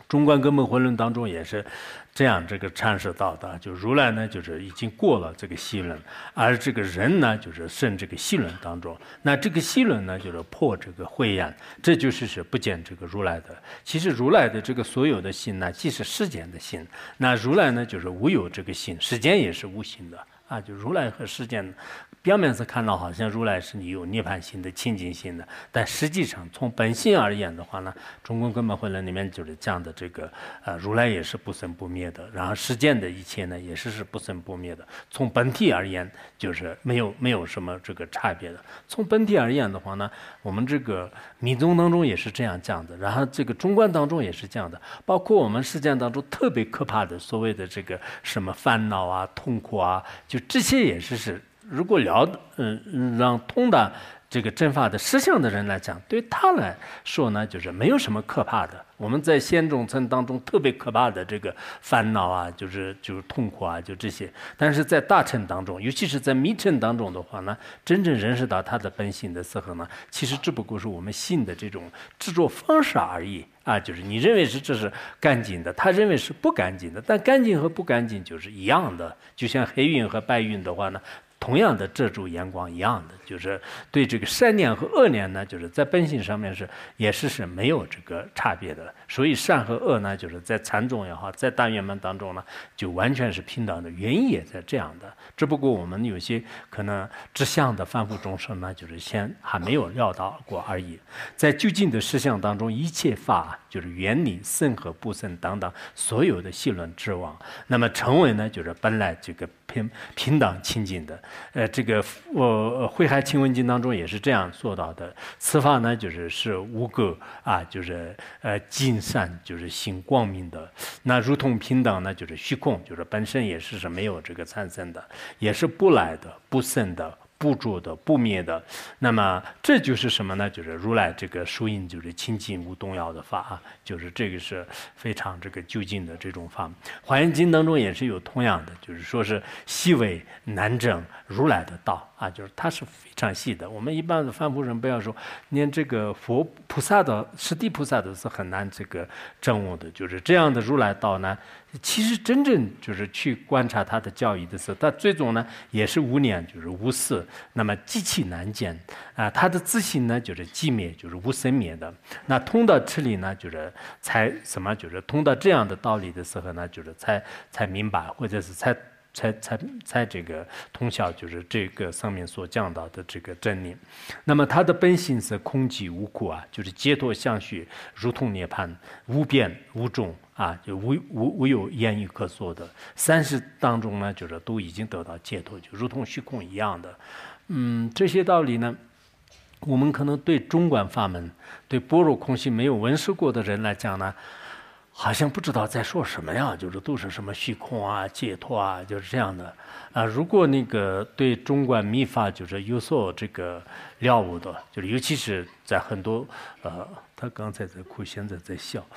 中观根本慧论当中也是这样这个阐释到的，就如来呢就是已经过了这个细轮，而这个人呢就是生这个细轮当中，那这个细轮呢就是破这个慧眼，这就是不见这个如来的。其实如来的这个所有的心呢，既是世间的心，那如来呢就是无有这个心，世间也是无心的啊，就如来和世间表面上看到好像如来是你有涅槃心的清净心的，但实际上从本性而言的话呢，中观根本慧论里面就是讲的这个如来也是不生不灭的，然后世间的一切呢也是不生不灭的。从本体而言，就是没有什么这个差别的。从本体而言的话呢，我们这个密宗当中也是这样讲的，然后这个中观当中也是这样的，包括我们世间当中特别可怕的所谓的这个什么烦恼啊、痛苦啊，就这些也是。如果让通达这个正法的实相的人来讲，对他来说呢，就是没有什么可怕的。我们在仙种层当中特别可怕的这个烦恼啊，就是痛苦啊，就这些。但是在大乘当中，尤其是在密乘当中的话呢，真正认识到他的本性的时候呢，其实只不过是我们信的这种制作方式而已啊。就是你认为这是干净的，他认为是不干净的，但干净和不干净就是一样的。就像黑云和白云的话呢，同样的遮住阳光一样的，就是对这个善念和恶念呢，就是在本性上面也是没有这个差别的。所以善和恶呢，就是在禅宗也好，在大圆满当中呢，就完全是平等的。原因也在这样的，只不过我们有些可能知相的凡夫众生呢，就是先还没有料到过而已。在究竟的实相当中，一切法就是原理生和不生等等所有的细论之王，那么成为呢，就是本来这个平等清净的。这个慧海清文经当中也是这样说到的。此法呢，是无垢啊，就是尽善，就是心光明的。那如同平等呢，就是虚空，就是本身也是没有这个产生的，也是不来的、不生的。不住的、不灭的，那么这就是什么呢？就是如来这个殊印，就是清净无动摇的法啊，就是这个是非常这个究竟的这种法。华严经当中也是有同样的，就是说是细微难证如来的道啊，就是它是非常细的。我们一般的凡夫人不要说，连这个佛菩萨的释地菩萨都是很难这个证悟的，就是这样的如来道呢。其实真正就是去观察他的教义的时候，他最终呢也是无念，就是无事，那么极其难见啊。他的自信呢就是寂灭，就是无生灭的。那通到这里呢，就是就是通到这样的道理的时候呢，就是才明白，或者是才这个通晓，就是这个上面所讲到的这个真理。那么它的本性是空寂无苦啊，就是解脱相续，如同涅槃，无边无众。啊，就无有言语可说的30当中呢，就是都已经得到解脱，就如同虚空一样的。这些道理呢，我们可能对中观法门、对般若空性没有闻识过的人来讲呢，好像不知道在说什么呀，就是都是什么虚空啊、解脱啊，就是这样的啊。如果那个对中观密法就是有所这个了悟的，就是尤其是在很多他刚才在哭，现在在笑。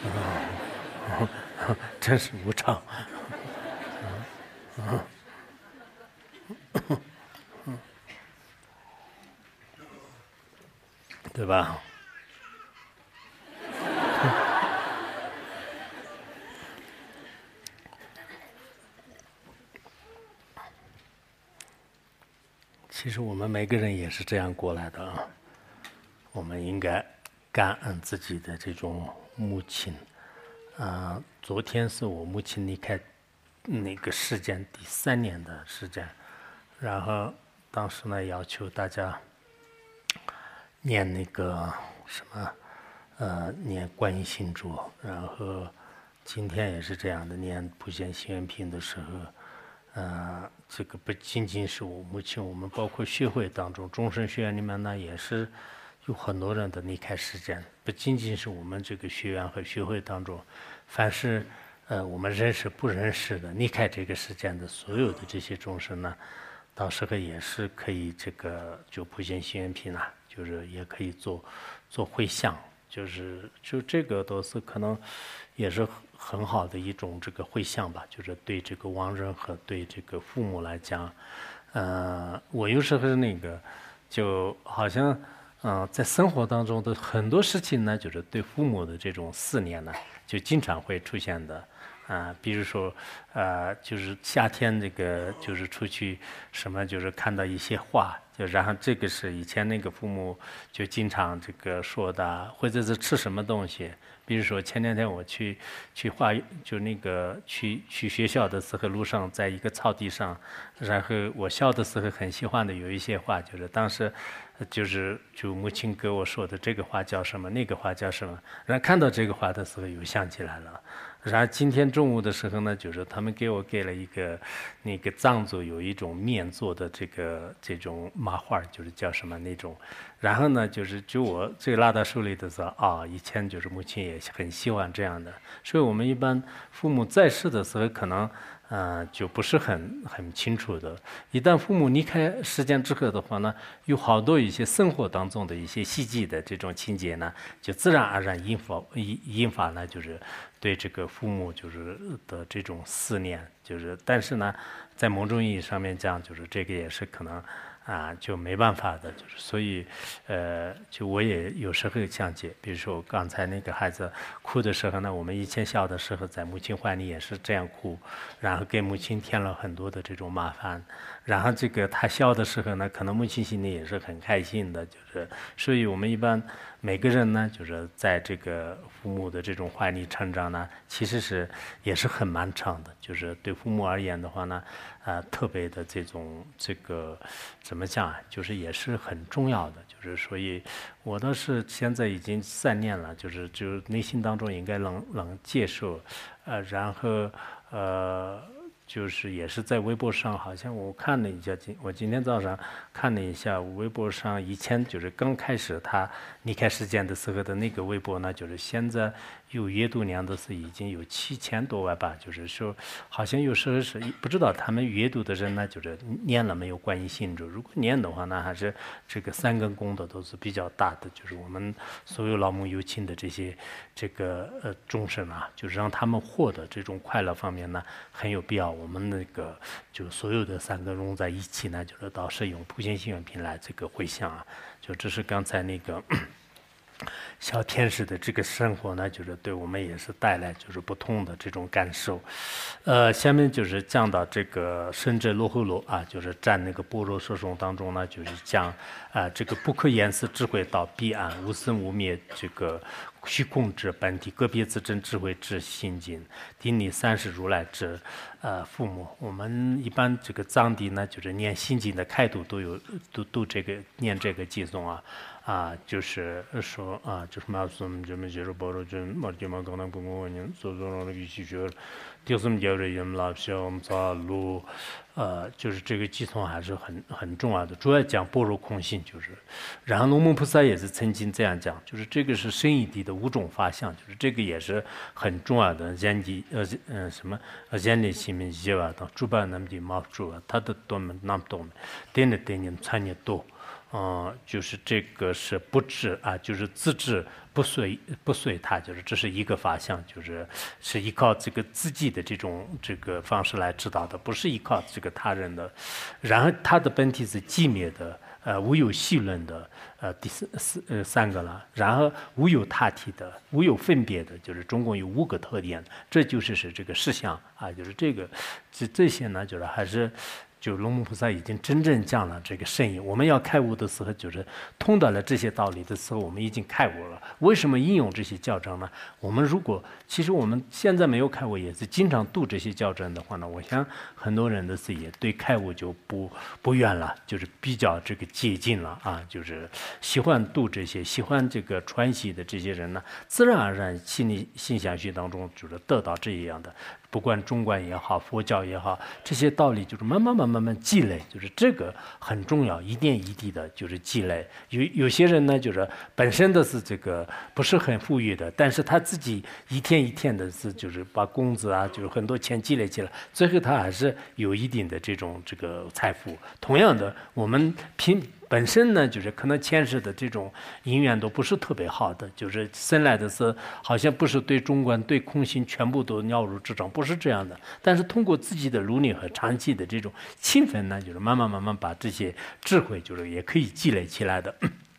真是无常，对吧？其实我们每个人也是这样过来的啊。我们应该感恩自己的这种母亲。昨天是我母亲离开那个世间第3年的时间，然后当时呢要求大家念那个什么念观音心咒，然后今天也是这样的念普贤行愿品的时候，这个不仅仅是我母亲，我们包括学会当中终身学院里面呢也是有很多人的离开世间，不仅仅是我们这个学院和学会当中，凡是我们认识不认识的离开这个世间的所有的这些众生呢，到时候也是可以这个就普贤行愿品啊，就是也可以做回向，就这个都是可能也是很好的一种这个回向吧，就是对这个亡人和对这个父母来讲，我有时候那个就好像在生活当中的很多事情呢，就是对父母的这种思念呢， 就经常会出现的。比如说，就是夏天这个，就是出去什么，就是看到一些花，就然后这个是以前那个父母就经常这个说的，或者是吃什么东西。比如说前两天我去花，就那个去学校的时候，路上在一个草地上，然后我小的时候很喜欢的有一些花，就是当时就母亲给我说的这个花叫什么，那个花叫什么，然后看到这个花的时候又想起来了。然后今天中午的时候呢，就是他们给了一个那个藏族有一种面做的这种麻花，就是叫什么那种。然后呢，就我这个拿到手里的时候以前就是母亲也很喜欢这样的。所以我们一般父母在世的时候，可能就不是很清楚的。一旦父母离开世间之后的话呢，有好多一些生活当中的一些细节的这种情节呢，就自然而然引发呢，就是对这个父母就是的这种思念，但是呢，在某种意义上面讲，就是这个也是可能就没办法的，所以就我也有时候想起，比如说刚才那个孩子哭的时候呢，我们以前小的时候在母亲怀里也是这样哭，然后给母亲添了很多的这种麻烦，然后这个他笑的时候呢，可能母亲心里也是很开心的，所以我们一般每个人呢，就是在这个父母的这种怀里成长呢，其实也是很漫长的，就是对父母而言的话呢，特别的这个怎么讲就是也是很重要的，所以我倒是现在已经3年了，就内心当中应该能接受，然后就是也是在微博上，好像我看了一下，我今天早上看了一下微博上，以前就是刚开始他离开世间的时候的那个微博呢，就是现在有阅读量的是已经有7000多万吧，就是说好像有时候是不知道他们阅读的人呢，就是念了没有关于信主，如果念的话呢，还是这个3根功德都是比较大的，就是我们所有老母有亲的这个众生就是让他们获得这种快乐方面呢，很有必要。我们那个就所有的3个融在一起呢，就是到时用普贤行愿品来这个回向就这是刚才那个小天使的这个生活呢，就是对我们也是带来就是不同的这种感受。下面就是讲到这个深圳罗睺罗就是占那个般若说颂当中呢，就是讲这个不可言思智慧到彼岸，无生无灭这个虚空之本体，个别自真智慧之心经，顶礼30如来之父母。我们一般这个藏地呢，就是念心经的开度都这个念这个偈颂就是说就是马苏们这么接受般若经，马就嘛可能不过人所说的语气学，第什么叫人老小我们走路，就是这个偈颂还是很重要的，主要讲般若空性，然后龙门菩萨也是曾经这样讲，就是这个是深一地的5种法相，就是这个也是很重要的。人的什么人的心面结啊，当主办那么的毛主他的多么那么多，点点参也多。就是这个是不治就是自治不随他，就是这是一个法相，是依靠这个自己的这个方式来指导的，不是依靠这个他人的。然后他的本体是寂灭的，无有细论的，第三个了。然后无有他体的，无有分别的，就是总共有5个特点，这就是这个实相就是这些呢，就是还是。就龙母菩萨已经真正讲了这个圣意，我们要开悟的时候，就是通达了这些道理的时候，我们已经开悟了。为什么应用这些教章呢？其实我们现在没有开悟，也是经常读这些教章的话呢，我想很多人的是也对开悟就不远了，就是比较这个接近了就是喜欢读这些，喜欢这个传习的这些人呢，自然而然心想学当中就是得到这样的。不管中观也好，佛教也好，这些道理就是慢慢积累，就是这个很重要，一点一滴的就是积累。有些人呢，就是本身的是这个不是很富裕的，但是他自己一天一天的就是把工资就是很多钱积累起来，最后他还是有一定的这个财富。同样的，我们本身呢，就是可能前世的这种因缘都不是特别好的，就是生来的是好像不是对中观、对空性全部都了如指掌，不是这样的。但是通过自己的努力和长期的这种勤奋呢，就是慢慢把这些智慧，就是也可以积累起来的。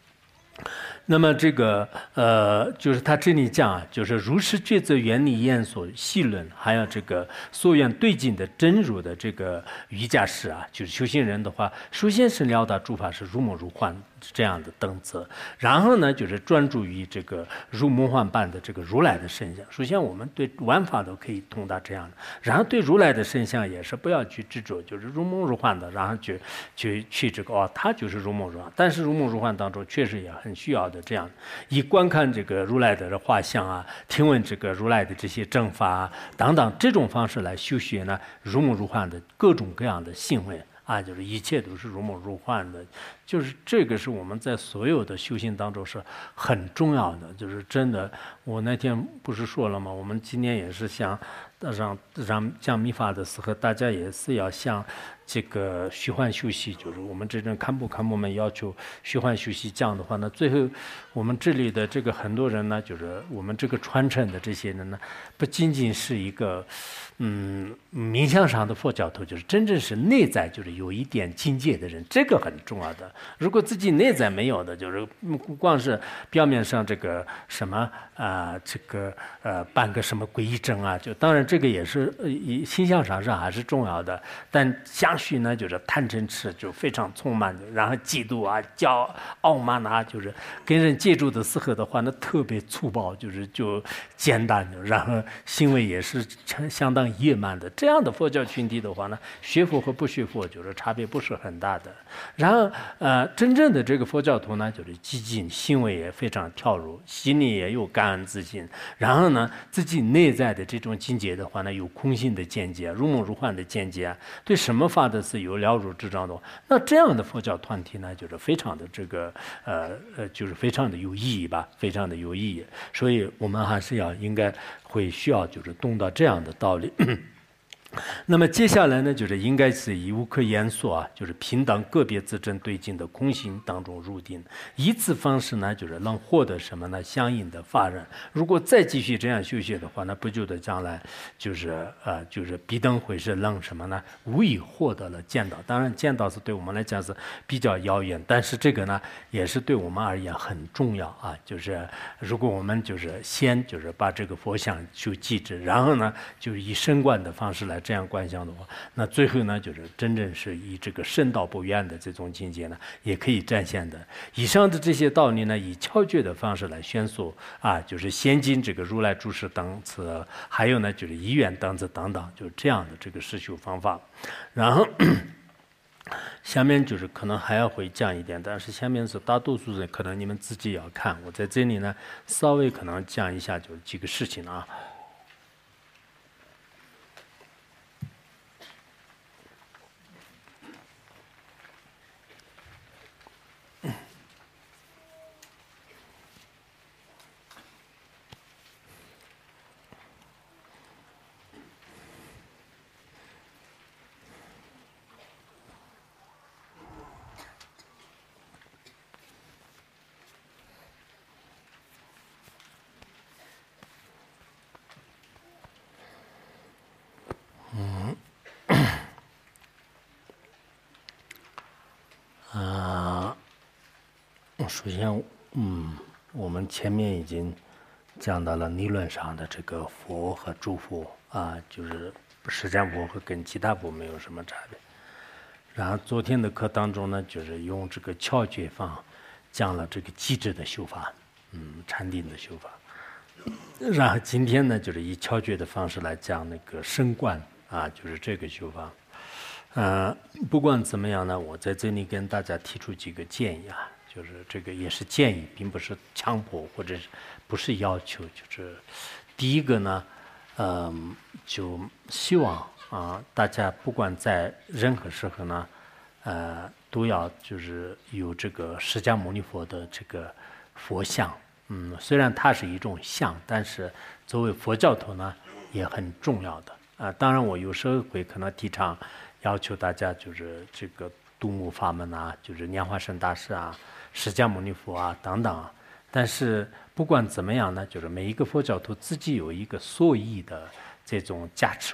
那么这个就是他这里讲啊，就是如是抉择原理验所细论，还有这个所愿对境的真如的这个瑜伽师啊，就是修行人的话，首先是了达诸法是如梦如幻这样的等次，然后呢就是专注于这个如梦幻般的这个如来的身相。首先我们对万法都可以通达这样的，然后对如来的身相也是不要去执着，就是如梦如幻的，然后去这个他就是如梦如幻，但是如梦如幻当中确实也很需要的这样，以观看这个如来的画像啊，听闻这个如来的这些正法啊等等这种方式来修学呢如梦如幻的各种各样的行为。就是一切都是如梦如幻的，就是这个是我们在所有的修行当中是很重要的。就是真的，我那天不是说了吗？我们今年也是想让讲密法的时候，大家也是要像这个虚幻修习，就是我们这种堪布们要求虚幻修习这样的话呢，最后我们这里的这个很多人呢，就是我们这个传承的这些人呢，不仅仅是一个冥想上的佛教徒，就是真正是内在就是有一点境界的人，这个很重要的。如果自己内在没有的，就是光是表面上这个什么办个什么皈依证啊，就当然这个也是形象上还是重要的，但相续呢就是贪嗔痴就非常充满的，然后嫉妒啊、傲慢啊，就是跟人接触的时候的话呢特别粗暴，就简单的，然后行为也是相当野蛮的。这样的佛教群体的话呢，学佛和不学佛就是差别不是很大的。然后真正的这个佛教徒呢，就是激进，行为也非常跳入，心里也有感恩自信，然后呢自己内在的这种境界的话呢，有空性的见解，如梦如幻的见解，对什么法的是有了如指掌的话，那这样的佛教团体呢，就是非常的这个就是非常的有意义吧，非常的有意义。所以我们还是应该需要就是懂到这样的道理。那么接下来呢，就是应该是以无可言说就是平等个别自证对境的空性当中入定，以此方式呢，就是能获得什么呢？相应的法忍。如果再继续这样修学的话，那不久的将来就是必定会是让什么呢？无以获得了见道。当然，见道是对我们来讲是比较遥远，但是这个呢，也是对我们而言很重要就是如果我们就是先就是把这个佛像就记着，然后呢，就是以升观的方式来这样观想的话，那最后呢，就是真正是以这个深道不远的这种境界呢，也可以展现的。以上的这些道理呢，以窍诀的方式来宣说就是先进这个如来诸事等次，还有呢就是一愿等次等等，就是这样的这个实修方法。然后下面就是可能还要会讲一点，但是下面是大多数人可能你们自己要看，我在这里呢稍微可能讲一下就是几个事情首先我们前面已经讲到了理论上的这个佛和诸佛就是释迦佛和跟其他佛没有什么差别。然后昨天的课当中呢，就是用这个窍诀法讲了这个机制的修法，禅定的修法。然后今天呢，就是以窍诀的方式来讲那个升观就是这个修法。不管怎么样呢，我在这里跟大家提出几个建议就是这个也是建议，并不是强迫或者不是要求。就是第一个呢，就希望大家不管在任何时候呢，都要就是有这个释迦牟尼佛的这个佛像。虽然它是一种像，但是作为佛教徒呢，也很重要的。当然，我有时候会可能提倡要求大家就是这个度母法门就是莲花生大师释迦牟尼佛等等。但是不管怎么样呢，就是每一个佛教徒自己有一个所依的这种加持物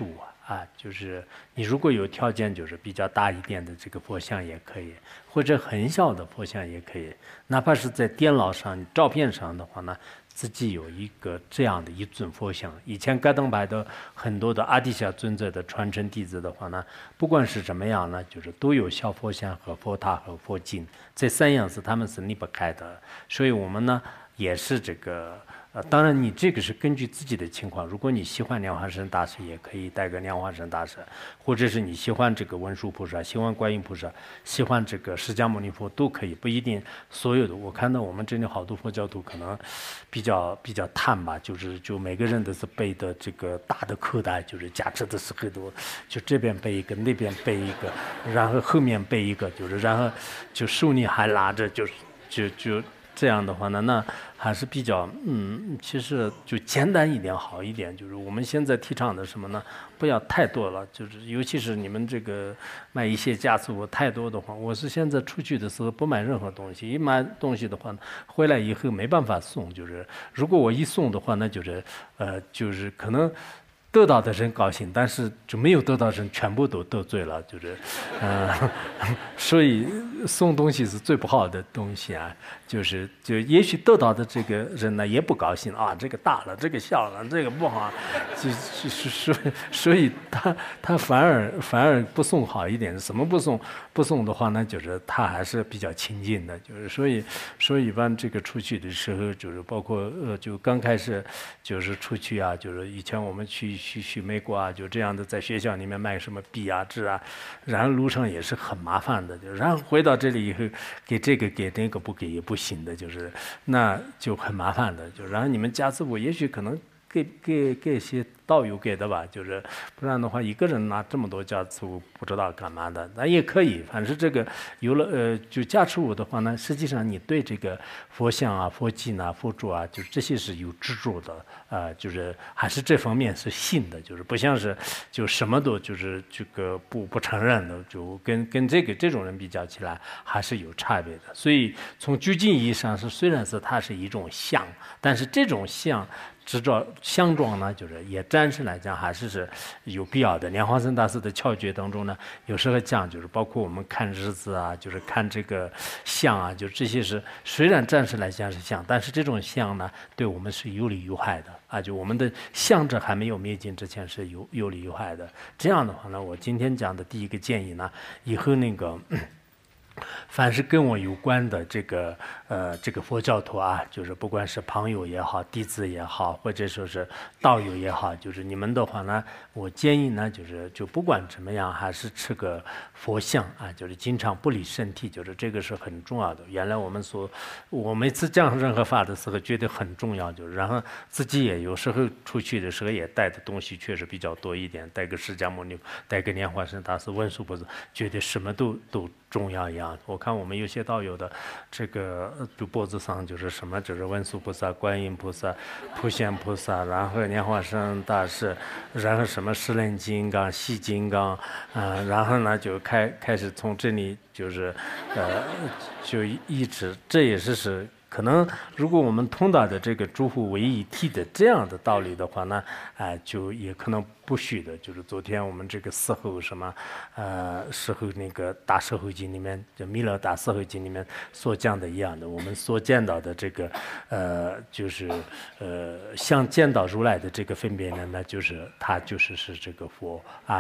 啊，就是你如果有条件，就是比较大一点的这个佛像也可以，或者很小的佛像也可以，哪怕是在电脑上、照片上的话呢，自己有一个这样的一尊佛像。以前噶当派的很多的阿底峡尊者的传承弟子的话呢，不管是怎么样呢，就是都有小佛像和佛塔和佛经，这三样是他们是离不开的。所以我们呢也是这个。当然，你这个是根据自己的情况。如果你喜欢莲花生大师，也可以带个莲花生大师；或者是你喜欢这个文殊菩萨、喜欢观音菩萨、喜欢这个释迦牟尼佛，都可以，不一定所有的。我看到我们这里好多佛教徒可能比较贪吧，就每个人都是背的这个大的口袋，就是加持的是很多，就这边背一个，那边背一个，然后后面背一个，然后就手里还拿着，就这样的话呢，那还是比较其实就简单一点好一点。就是我们现在提倡的什么呢？不要太多了，就是尤其是你们这个卖一些家私物太多的话，我是现在出去的时候不买任何东西，一买东西的话呢，回来以后没办法送。就是如果我一送的话，那就是可能。得到的人高兴，但是就没有得到的人全部都得罪了，所以送东西是最不好的东西啊，就也许得到的这个人呢也不高兴啊，这个大了，这个小了，这个不好，所以他反而不送好一点，什么不送的话呢，就是他还是比较亲近的，所以一般这个出去的时候，就是包括就刚开始就是出去啊，就是以前我们去美国啊，就这样的在学校里面卖什么笔啊纸啊，然后路上也是很麻烦的，然后回到这里以后给这个给那个不给也不行的，那就很麻烦的，然后你们家师傅也许可能给一些道友给的吧，不然的话一个人拿这么多家持物不知道干嘛的，那也可以，反正这个有了就加持物的话呢，实际上你对这个佛像啊、佛经啊、佛珠啊，这些是有执着的，还是这方面是信的，不像是就什么都这个不承认的，就跟这种人比较起来还是有差别的。所以从究竟意义上虽然是它是一种像，但是这种像。执照相状呢，也暂时来讲还是有必要的。莲花生大师的窍诀当中呢，有时候讲包括我们看日子啊，看这个相啊，这些是虽然暂时来讲是相，但是这种相呢，对我们是有利有害的啊。我们的相者还没有灭尽之前是有利有害的。这样的话呢，我今天讲的第一个建议呢，以后那个。凡是跟我有关的这个佛教徒啊，不管是朋友也好，弟子也好，或者说是道友也好，你们的话呢，我建议呢，就不管怎么样，还是吃个佛像啊，经常不离身体，这个是很重要的。原来我每次讲任何法的时候，觉得很重要，然后自己也有时候出去的时候也带的东西确实比较多一点，带个释迦牟尼，带个莲花生大师、文殊菩萨，觉得什么都重要一样。我看我们有些道友的这个脖子上什么，文殊菩萨、观音菩萨、普贤菩萨，然后莲花生大师，然后什么十轮金刚、细金刚，然后呢就开始从这里就一直，这也是可能如果我们通达的这个诸佛为一体的这样的道理的话呢，就也可能不虚的。昨天我们这个事后事后那个大事后经里面，就弥勒大事后经里面所讲的一样的，我们所见到的这个像见到如来的这个分别呢，那他是这个佛啊，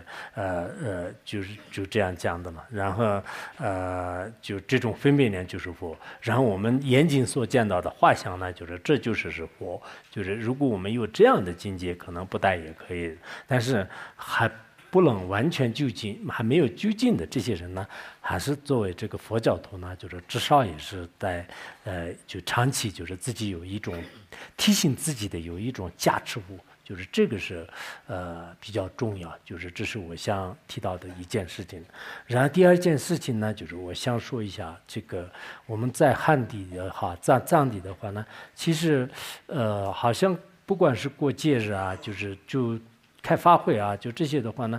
就这样讲的嘛。然后就这种分别念就是佛，然后我们眼睛所见到的画像呢，这是佛，如果我们有这样的境界，可能不带也可以，但是还不能完全究竟，还没有究竟的这些人呢，还是作为这个佛教徒呢，至少也是在就长期自己有一种提醒自己的有一种加持物。这个是比较重要，这是我想提到的一件事情。然后第二件事情呢，我想说一下这个我们在汉地的话，藏地的话呢，其实好像不管是过节日啊，就开发会啊，这些的话呢，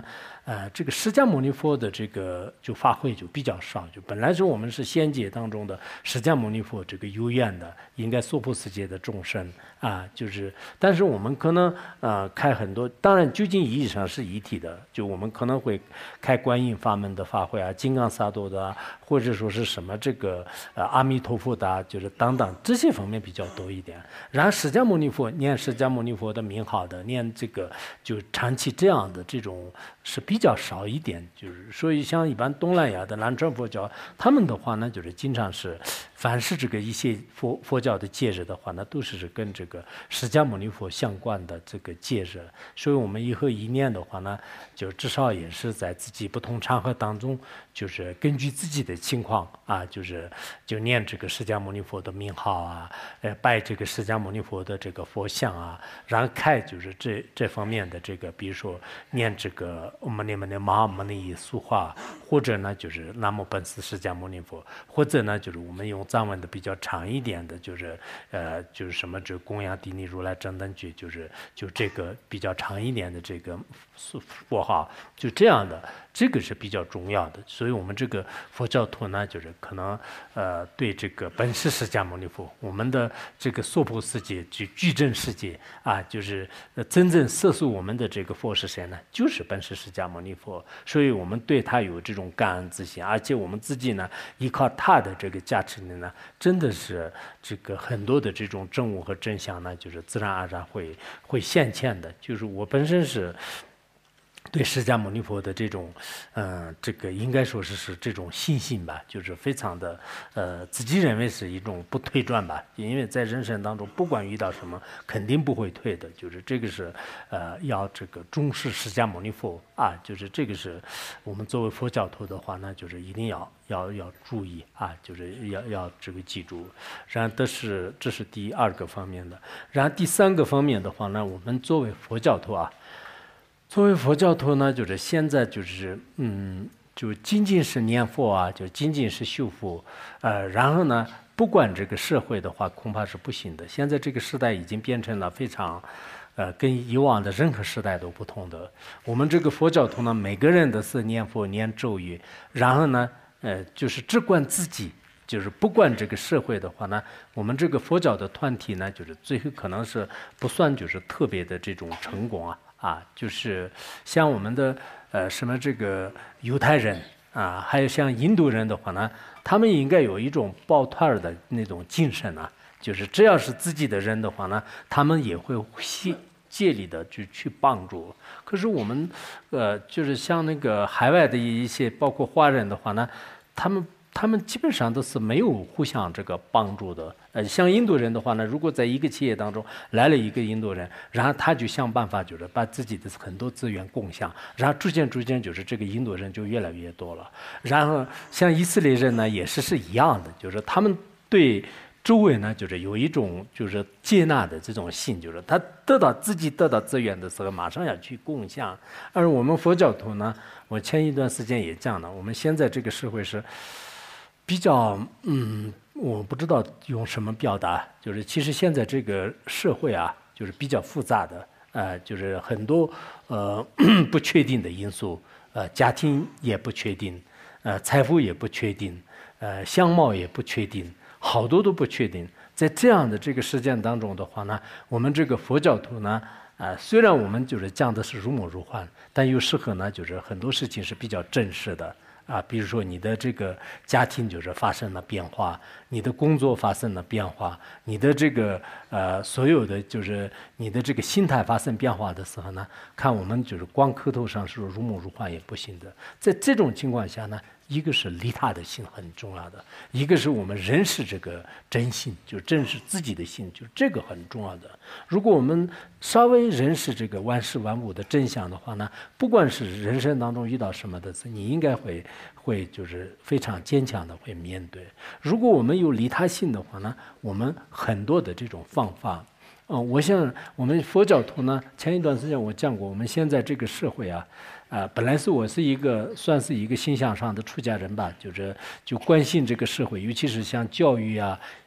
这个释迦牟尼佛的这个就发挥就比较少，就本来是我们是仙界当中的释迦牟尼佛这个有缘的，应该娑婆世界的众生啊，就是但是我们可能开很多，当然究竟意义上是一体的，就我们可能会开观音法门的法会啊，金刚萨埵的啊，或者说是什么这个阿弥陀佛的啊，就是等等这些方面比较多一点。然后释迦牟尼佛念释迦牟尼佛的名号的，念这个就长期这样的这种是比较少一点，就是所以像一般东南亚的南传佛教，他们的话呢，就是经常是凡是这个一些佛教的戒日的话呢，都是跟这个释迦牟尼佛相关的这个戒日，所以我们以后一念的话呢，就至少也是在自己不同场合当中，就是根据自己的情况啊，就念这个释迦牟尼佛的名号啊，拜这个释迦牟尼佛的这个佛像啊，然后开就是这方面的这个，比如说念这个唵嘛呢嘛呢嘛嘛呢苏话，或者呢就是南无本师释迦牟尼佛，或者呢就是我们用藏文的比较长一点的，就是什么这供养地尼如来真等觉，就这个比较长一点的这个佛号，就这样的，这个是比较重要的。所以我们这个佛教徒呢，就是可能对这个本师释迦牟尼佛，我们的这个娑婆世界就矩阵世界啊，就是真正摄受我们的这个佛是谁呢？就是本师释迦牟尼佛。所以我们对他有这种感恩之心，而且我们自己呢，依靠他的这个加持力呢，真的是这个很多的这种证悟和真相呢，就是自然而然会现前的。就是我本身是对释迦牟尼佛的这种，这个应该说是这种信心吧，就是非常的，自己认为是一种不退转吧，因为在人生当中，不管遇到什么，肯定不会退的，就是这个是，要这个重视释迦牟尼佛啊，就是这个是我们作为佛教徒的话呢，就是一定要注意啊，就是要这个记住，然后这是第二个方面的，然后第三个方面的话呢，我们作为佛教徒啊。作为佛教徒呢，就是现在就是就仅仅是念佛啊，就仅仅是修佛，然后呢，不管这个社会的话，恐怕是不行的。现在这个时代已经变成了非常，跟以往的任何时代都不同的。我们这个佛教徒呢，每个人都是念佛念咒语，然后呢，就是只管自己。就是不管这个社会的话呢，我们这个佛教的团体呢，就是最后可能是不算就是特别的这种成功啊，就是像我们的什么这个犹太人啊，还有像印度人的话呢，他们应该有一种抱团的那种精神啊，就是只要是自己的人的话呢，他们也会竭力的去帮助。可是我们就是像那个海外的一些包括华人的话呢，他们基本上都是没有互相这个帮助的。像印度人的话呢，如果在一个企业当中来了一个印度人，然后他就想办法就是把自己的很多资源共享，然后逐渐就是这个印度人就越来越多了。然后像以色列人呢，也是一样的，就是他们对周围呢，就是有一种就是接纳的这种心，就是他自己得到资源的时候，马上要去共享。而我们佛教徒呢，我前一段时间也讲了，我们现在这个社会是比较我不知道用什么表达，就是其实现在这个社会啊，就是比较复杂的，就是很多不确定的因素，家庭也不确定，财富也不确定，相貌也不确定，好多都不确定。在这样的这个事件当中的话呢，我们这个佛教徒呢，虽然我们就是讲的是如梦如幻，但有时候呢，就是很多事情是比较真实的。比如说你的这个家庭就是发生了变化，你的工作发生了变化，你的这个所有的就是你的这个心态发生变化的时候呢，看我们就是光口头上说如梦如幻也不行的。在这种情况下呢，一个是利他的心很重要的，一个是我们认识这个真心，就认识自己的心，就这个很重要的。如果我们稍微认识这个万事万物的真相的话呢，不管是人生当中遇到什么的事，你应该会就是非常坚强的会面对。如果我们有利他心的话呢，我们很多的这种方法，我想我们佛教徒呢，前一段时间我讲过，我们现在这个社会啊，本来我是算是一个心向上的出家人吧，就关心这个社会，尤其是像教育啊，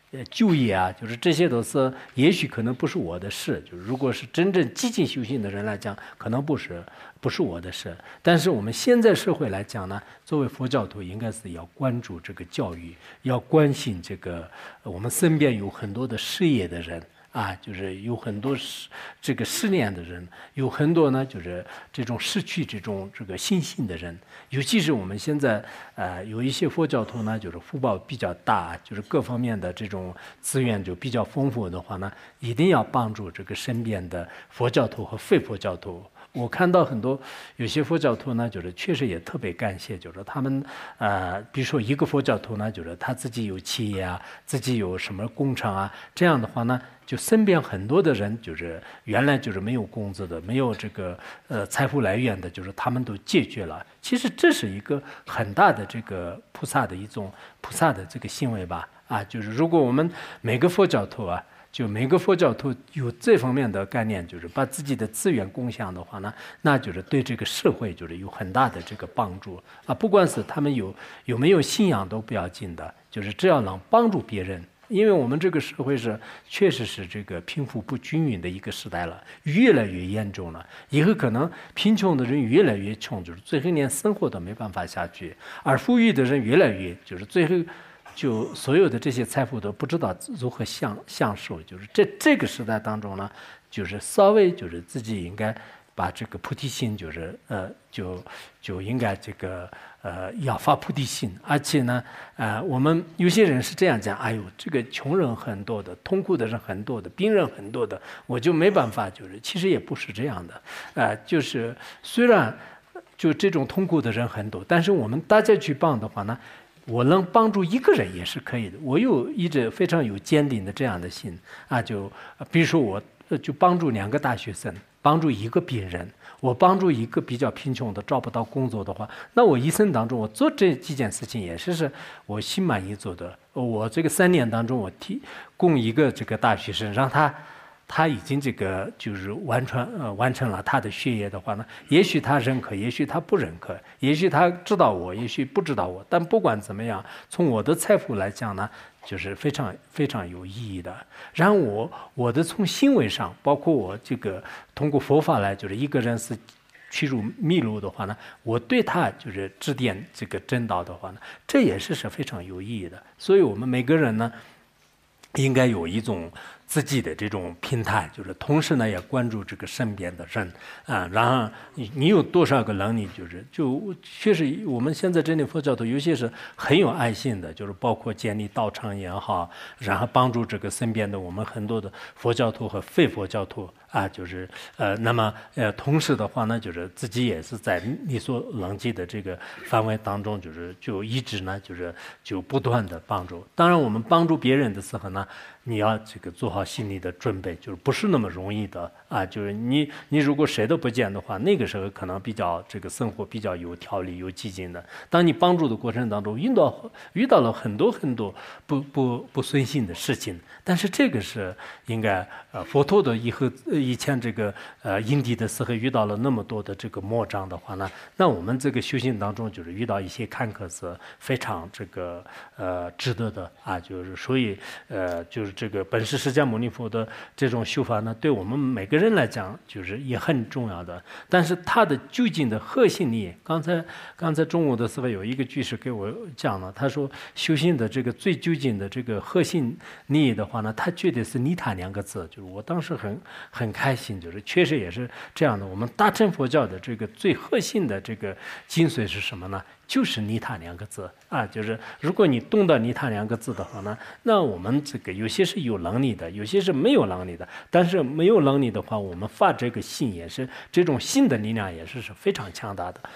就业啊，就是这些都是也许可能不是我的事。就是如果是真正激进修行的人来讲，可能不是我的事。但是我们现在社会来讲呢，作为佛教徒，应该是要关注这个教育，要关心这个我们身边有很多的失业的人。就是有很多这个失恋的人，有很多呢，就是这种失去这个信心的人。尤其是我们现在有一些佛教徒呢，就是福报比较大，就是各方面的这种资源就比较丰富的话呢，一定要帮助这个身边的佛教徒和非佛教徒。我看到很多有些佛教徒呢，就是确实也特别感谢，就是他们比如说一个佛教徒呢，就是他自己有企业啊，自己有什么工厂啊，这样的话呢，就身边很多的人就是原来就是没有工作的，没有这个财富来源的，就是他们都解决了。其实这是一个很大的这个菩萨的这个行为吧。就是如果我们每个佛教徒就每个佛教徒有这方面的概念，就是把自己的资源共享的话呢，那就是对这个社会就是有很大的这个帮助不管是他们有没有信仰都不要紧的，就是只要能帮助别人。因为我们这个社会确实是这个贫富不均匀的一个时代了，越来越严重了。以后可能贫穷的人越来越穷，就是最后连生活都没办法下去；而富裕的人越来越，就是最后就所有的这些财富都不知道如何享受。就是这个时代当中呢，就是稍微就是自己应该把这个菩提心，就是就应该这个要发菩提心。而且呢我们有些人是这样讲，哎呦，这个穷人很多的，痛苦的人很多的，病人很多的，我就没办法。就是其实也不是这样的就是虽然就这种痛苦的人很多，但是我们大家去帮的话呢，我能帮助一个人也是可以的。我有一直非常有坚定的这样的心就比如说我就帮助2个大学生，帮助1个病人，我帮助1个比较贫穷的找不到工作的话，那我一生当中我做这几件事情也是我心满意足的。我这个3年当中，我供1个这个大学生，让他已经这个就是完成了他的学业的话呢，也许他认可，也许他不认可，也许他知道我，也许不知道我，但不管怎么样，从我的财富来讲呢，就是非常非常有意义的。然后我的从行为上，包括我这个通过佛法来，就是一个人是去入迷路的话呢，我对他就是指点这个正道的话呢，这也是非常有意义的。所以我们每个人呢，应该有一种自己的这种平台，就是同时呢也关注这个身边的人然后你有多少个能力，就确实我们现在真的佛教徒有些是很有爱心的，就是包括建立道场也好，然后帮助这个身边的我们很多的佛教徒和非佛教徒就是那么同时的话呢，就是自己也是在力所能及的这个范围当中，就一直呢就不断的帮助。当然我们帮助别人的时候呢，你要这个做好心理的准备，就是不是那么容易的就是你如果谁都不见的话，那个时候可能比较这个生活比较有条理有激进的。当你帮助的过程当中遇到了很多很多不顺心的事情，但是这个是应该佛陀的以前这个因地的时候遇到了那么多的这个魔障的话呢，那我们这个修行当中就是遇到一些坎坷是非常这个值得的就是所以就是这个本师释迦牟尼佛的这种修法呢，对我们每个人来讲就是也很重要的。但是它的究竟的核心利益，刚才中午的时候有一个居士给我讲了，他说修行的这个最究竟的这个核心利益的话呢，他觉得是利他2个字。就是我当时很开心，就是确实也是这样的。我们大乘佛教的这个最核心的这个精髓是什么呢？就是利他2个字就是如果你懂得利他2个字的话呢，那我们这个有些是有能力的，有些是没有能力的。但是没有能力的话，我们发这个心也是这种心的力量也是非常强大的。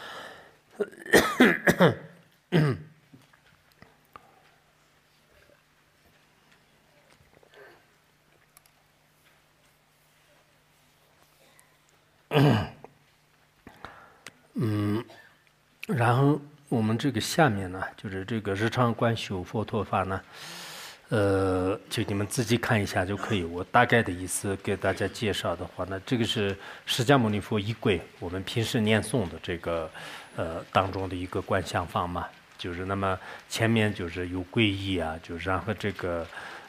然后我们这个下面呢，就是这个日常观修佛陀法呢，就你们自己看一下就可以。我大概的意思给大家介绍的话呢，这个是释迦牟尼佛仪轨，我们平时念诵的这个当中的一个观想法嘛。就是那么前面就是有皈依就是然后这个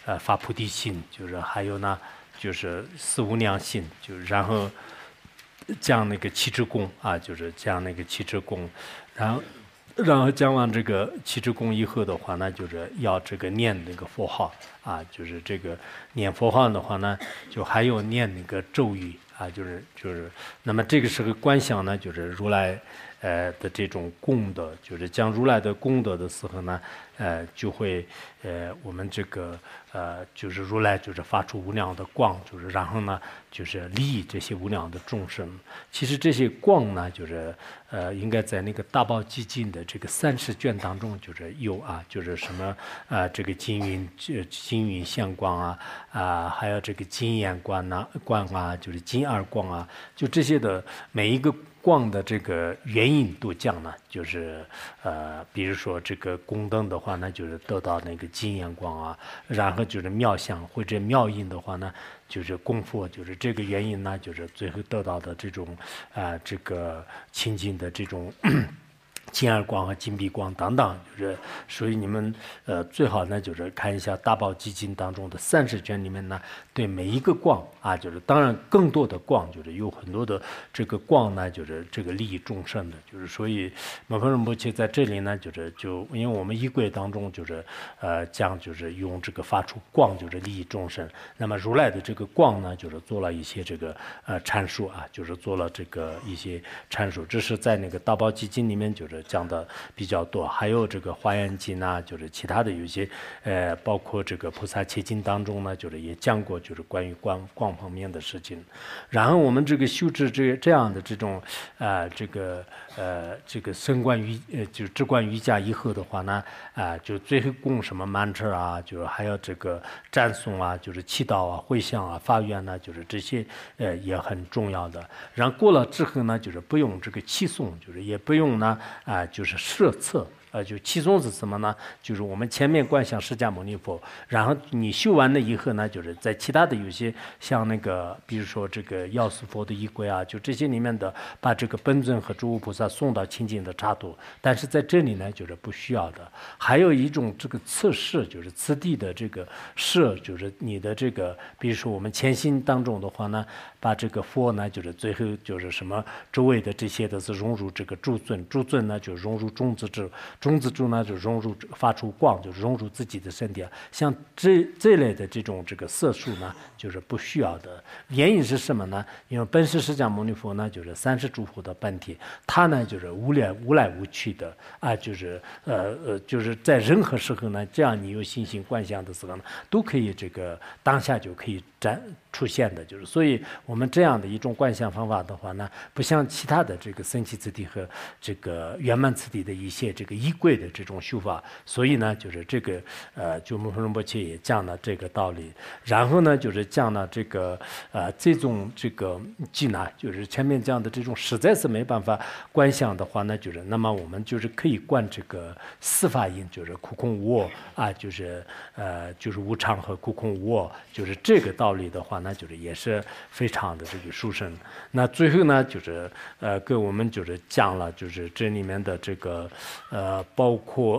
发菩提心，就是还有呢就是四无量心，就是然后讲那个七支供啊，就是讲那个七支供，然后讲完这个七支供以后的话呢，就是要这个念那个佛号啊，就是这个念佛号的话呢，就还有念那个咒语啊，就是，那么这个时候观想呢，就是如来的这种功德，就是讲如来的功德的时候呢，就会我们这个就是如来就是发出无量的光，就是然后呢就是利益这些无量的众生。其实这些光呢，就是应该在那个大宝积经的这个30卷当中就是有啊，就是什么这个金云现光啊还有这个金眼光啊，就是金耳光啊，就这些的每一个光的这个原因都讲了，就是比如说这个宫灯的话呢，就是得到那个金眼光啊，然后就是妙相或者妙音的话呢，就是供佛，就是这个原因呢，就是最后得到的这种这个清净的这种金耳光和金碧光等等，就是所以你们最好呢就是看一下大宝积经当中的30卷里面呢，对每一个光啊，就是当然更多的光就是有很多的这个光呢，就是这个利益众生的，就是所以摩诃仁波切在这里呢，就因为我们仪轨当中就是讲就是用这个发出光就是利益众生，那么如来的这个光呢，就是做了一些这个阐述啊，就是做了这个一些阐述，这是在那个大宝积经里面就是讲的比较多，还有这个华严经啊，就是其他的有些包括这个菩萨切经当中呢，就是也讲过就是关于光方面的事情。然后我们这个修持这样的这种这个升观就智观瑜伽以后的话呢，就最后供什么曼彻啊，就是还有这个赞颂啊，就是祈祷啊、回向啊、发愿呢，就是这些也很重要的。然后过了之后呢，就是不用这个祈诵，就是也不用呢就是设册。就祈诵是什么呢？就是我们前面观想释迦牟尼佛，然后你修完了以后呢，就是在其他的有些像那个，比如说这个药师佛的仪轨啊，就这些里面的，把这个本尊和诸佛菩萨送到清净的刹土，但是在这里呢，就是不需要的。还有一种这个次世，就是次第的这个世，就是你的这个，比如说我们前心当中的话呢，把这个佛呢，就是最后就是什么周围的这些都是融入这个诸尊，诸尊呢就融入种子智。种子珠呢就融入发出光，就是融入自己的身体。像这类的这种这个色素呢，就是不需要的。原因是什么呢？因为本师释迦牟尼佛呢，就是30诸佛的本体，他呢就是无来无去的啊，就是就是在任何时候呢，这样你有信心观想的时候呢，都可以这个当下就可以出现的，就是所以我们这样的一种观想方法的话呢，不像其他的这个僧祇次第和这个圆满次第的一些这个仪轨的这种修法，所以呢，就是这个就摩诃仁波切也讲了这个道理，然后呢，就是讲了这个这种这个技呢，就是前面讲的这种实在是没办法观想的话呢，就是那么我们就是可以观这个四法印，就是空空无我啊，就是无常和空空无我，就是这个道理的话呢，就是也是非常的这个殊胜。那最后呢，就是给我们就是讲了，就是这里面的这个包括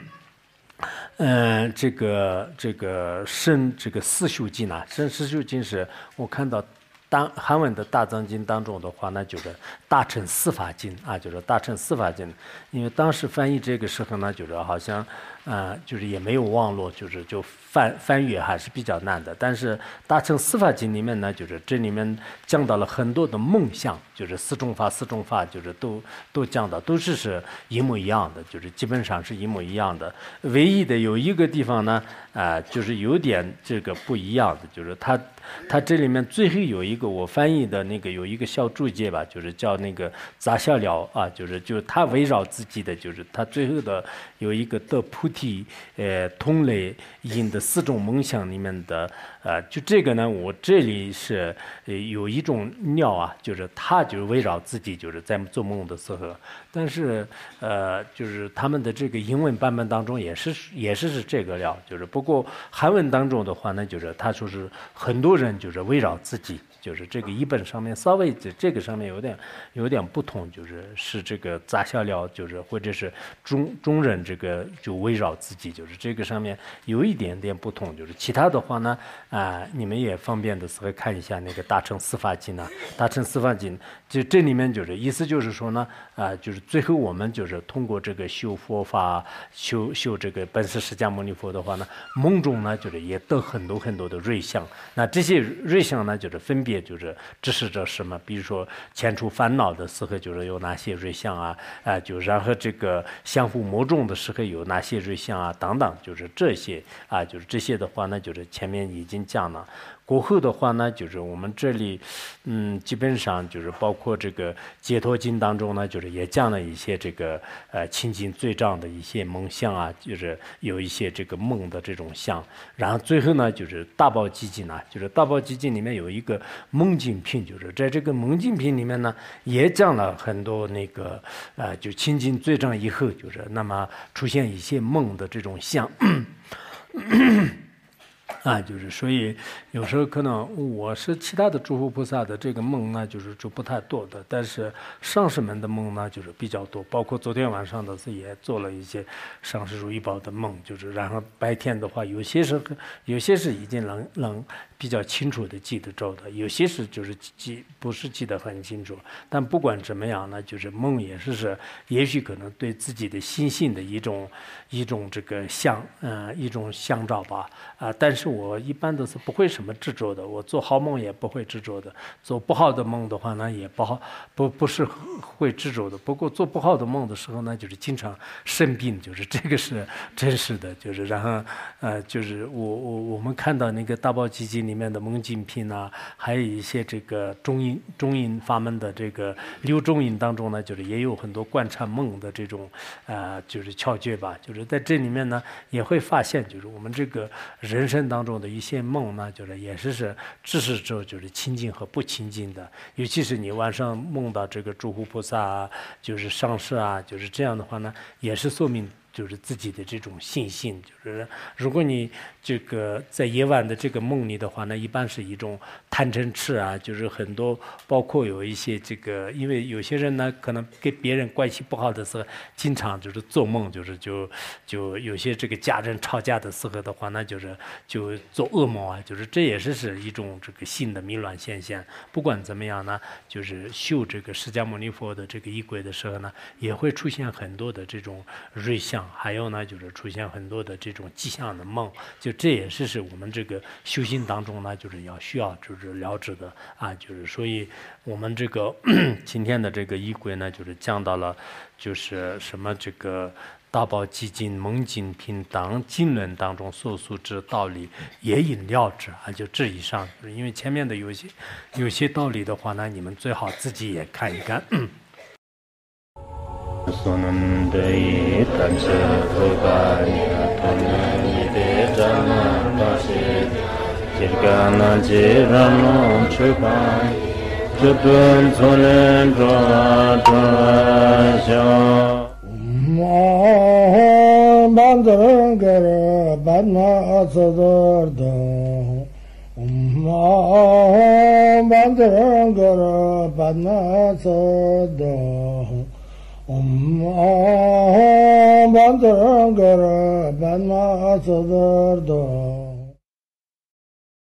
这个圣这个四修经呢，圣四修经是我看到韩文的大藏经当中的话呢，就是大乘四法经啊，就是大乘四法经。因为当时翻译这个时候呢，就是好像就是也没有网络，就翻阅还是比较难的。但是大乘四法经里面呢，就是这里面讲到了很多的梦想，就是四种法，就是都讲到，都是一模一样的，就是基本上是一模一样的。唯一的有一个地方呢，就是有点这个不一样的，就是它这里面最后有一个我翻译的那个有一个小注解吧，就是叫那个杂效了啊，就是它围绕自己的，就是它最后的有一个得菩提同类因的4种梦想里面的就这个呢，我这里是有一种料啊，就是它就是围绕自己，就是在做梦的时候，但是就是他们的这个英文版本当中也是这个料，就是不过韩文当中的话呢，就是他说是很多人就是围绕自己。 就是这个译本上面稍微这个上面有点不同，是这个杂香料，或者是中人这个就围绕自己，这个上面有一点点不同，其他的话呢你们也方便的时候看一下那个大乘司法经呢，大乘司法经就这里面意思就是说呢最后我们通过这个修佛法修这个本师释迦牟尼佛的话呢，梦中呢也得很多很多的瑞相，那这些瑞相呢分别指示着什么，比如说前除烦恼的时候有哪些瑞相啊然后这个相互魔众的时候有哪些瑞相啊等等，这些这些的话呢前面已经讲了。过后的话呢我们这里基本上包括这个解脱经当中呢也讲了一些这个清净罪障的一些梦相啊，有一些这个梦的这种相，然后最后呢大宝积经啊，大宝积经里面有一个梦境品，在这个梦境品里面呢也讲了很多那个就清净罪障以后那么出现一些梦的这种相所以有时候可能我是其他的诸佛菩萨的这个梦呢就不太多的，但是上师们的梦呢比较多，包括昨天晚上的也做了一些上师如意宝的梦，然后白天的话有些是已经能比较清楚的记得着的，有些是不是记得很清楚，但不管怎么样呢梦也是也许可能对自己的心性的一种这个一种相照吧但是我一般都是不会什么执着的，我做好梦也不会执着的，做不好的梦的话呢也不是会执着的，不过做不好的梦的时候呢经常生病，这个是真实的，然后我们看到那个大宝积经里面的梦境品啊，还有一些这个中印法门的这个六中印当中呢也有很多观察梦的这种窍诀吧，在这里面呢也会发现我们这个人生当中的一些梦呢也是指示着清净和不清净的，尤其是你晚上梦到这个诸佛菩萨啊上师啊这样的话呢也是说明自己的这种信心，如果你这个在夜晚的这个梦里的话呢，一般是一种贪嗔痴啊，很多包括有一些这个，因为有些人呢可能跟别人关系不好的时候，经常做梦，就有些这个家人吵架的时候的话呢，就做噩梦啊，这也是一种这个性的迷乱现象。不管怎么样呢，修这个释迦牟尼佛的这个仪轨的时候呢，也会出现很多的这种瑞相。还有呢出现很多的这种迹象的梦，这也是我们这个修行当中呢需要了知的啊，所以我们这个今天的这个仪轨呢讲到了什么这个大宝积经梦境品等经论当中所述之道理也引了之啊，这以上因为前面的有些道理的话呢，你们最好自己也看一看。Sunandai Tansa Thogaya Tonayide Jana Pasi Jirgana Jirano Chupai Judun Solen Dradasya Bandarangara Badna Asadarda Bandarangara Badna Asadarda Bandarangara Banma Asadarda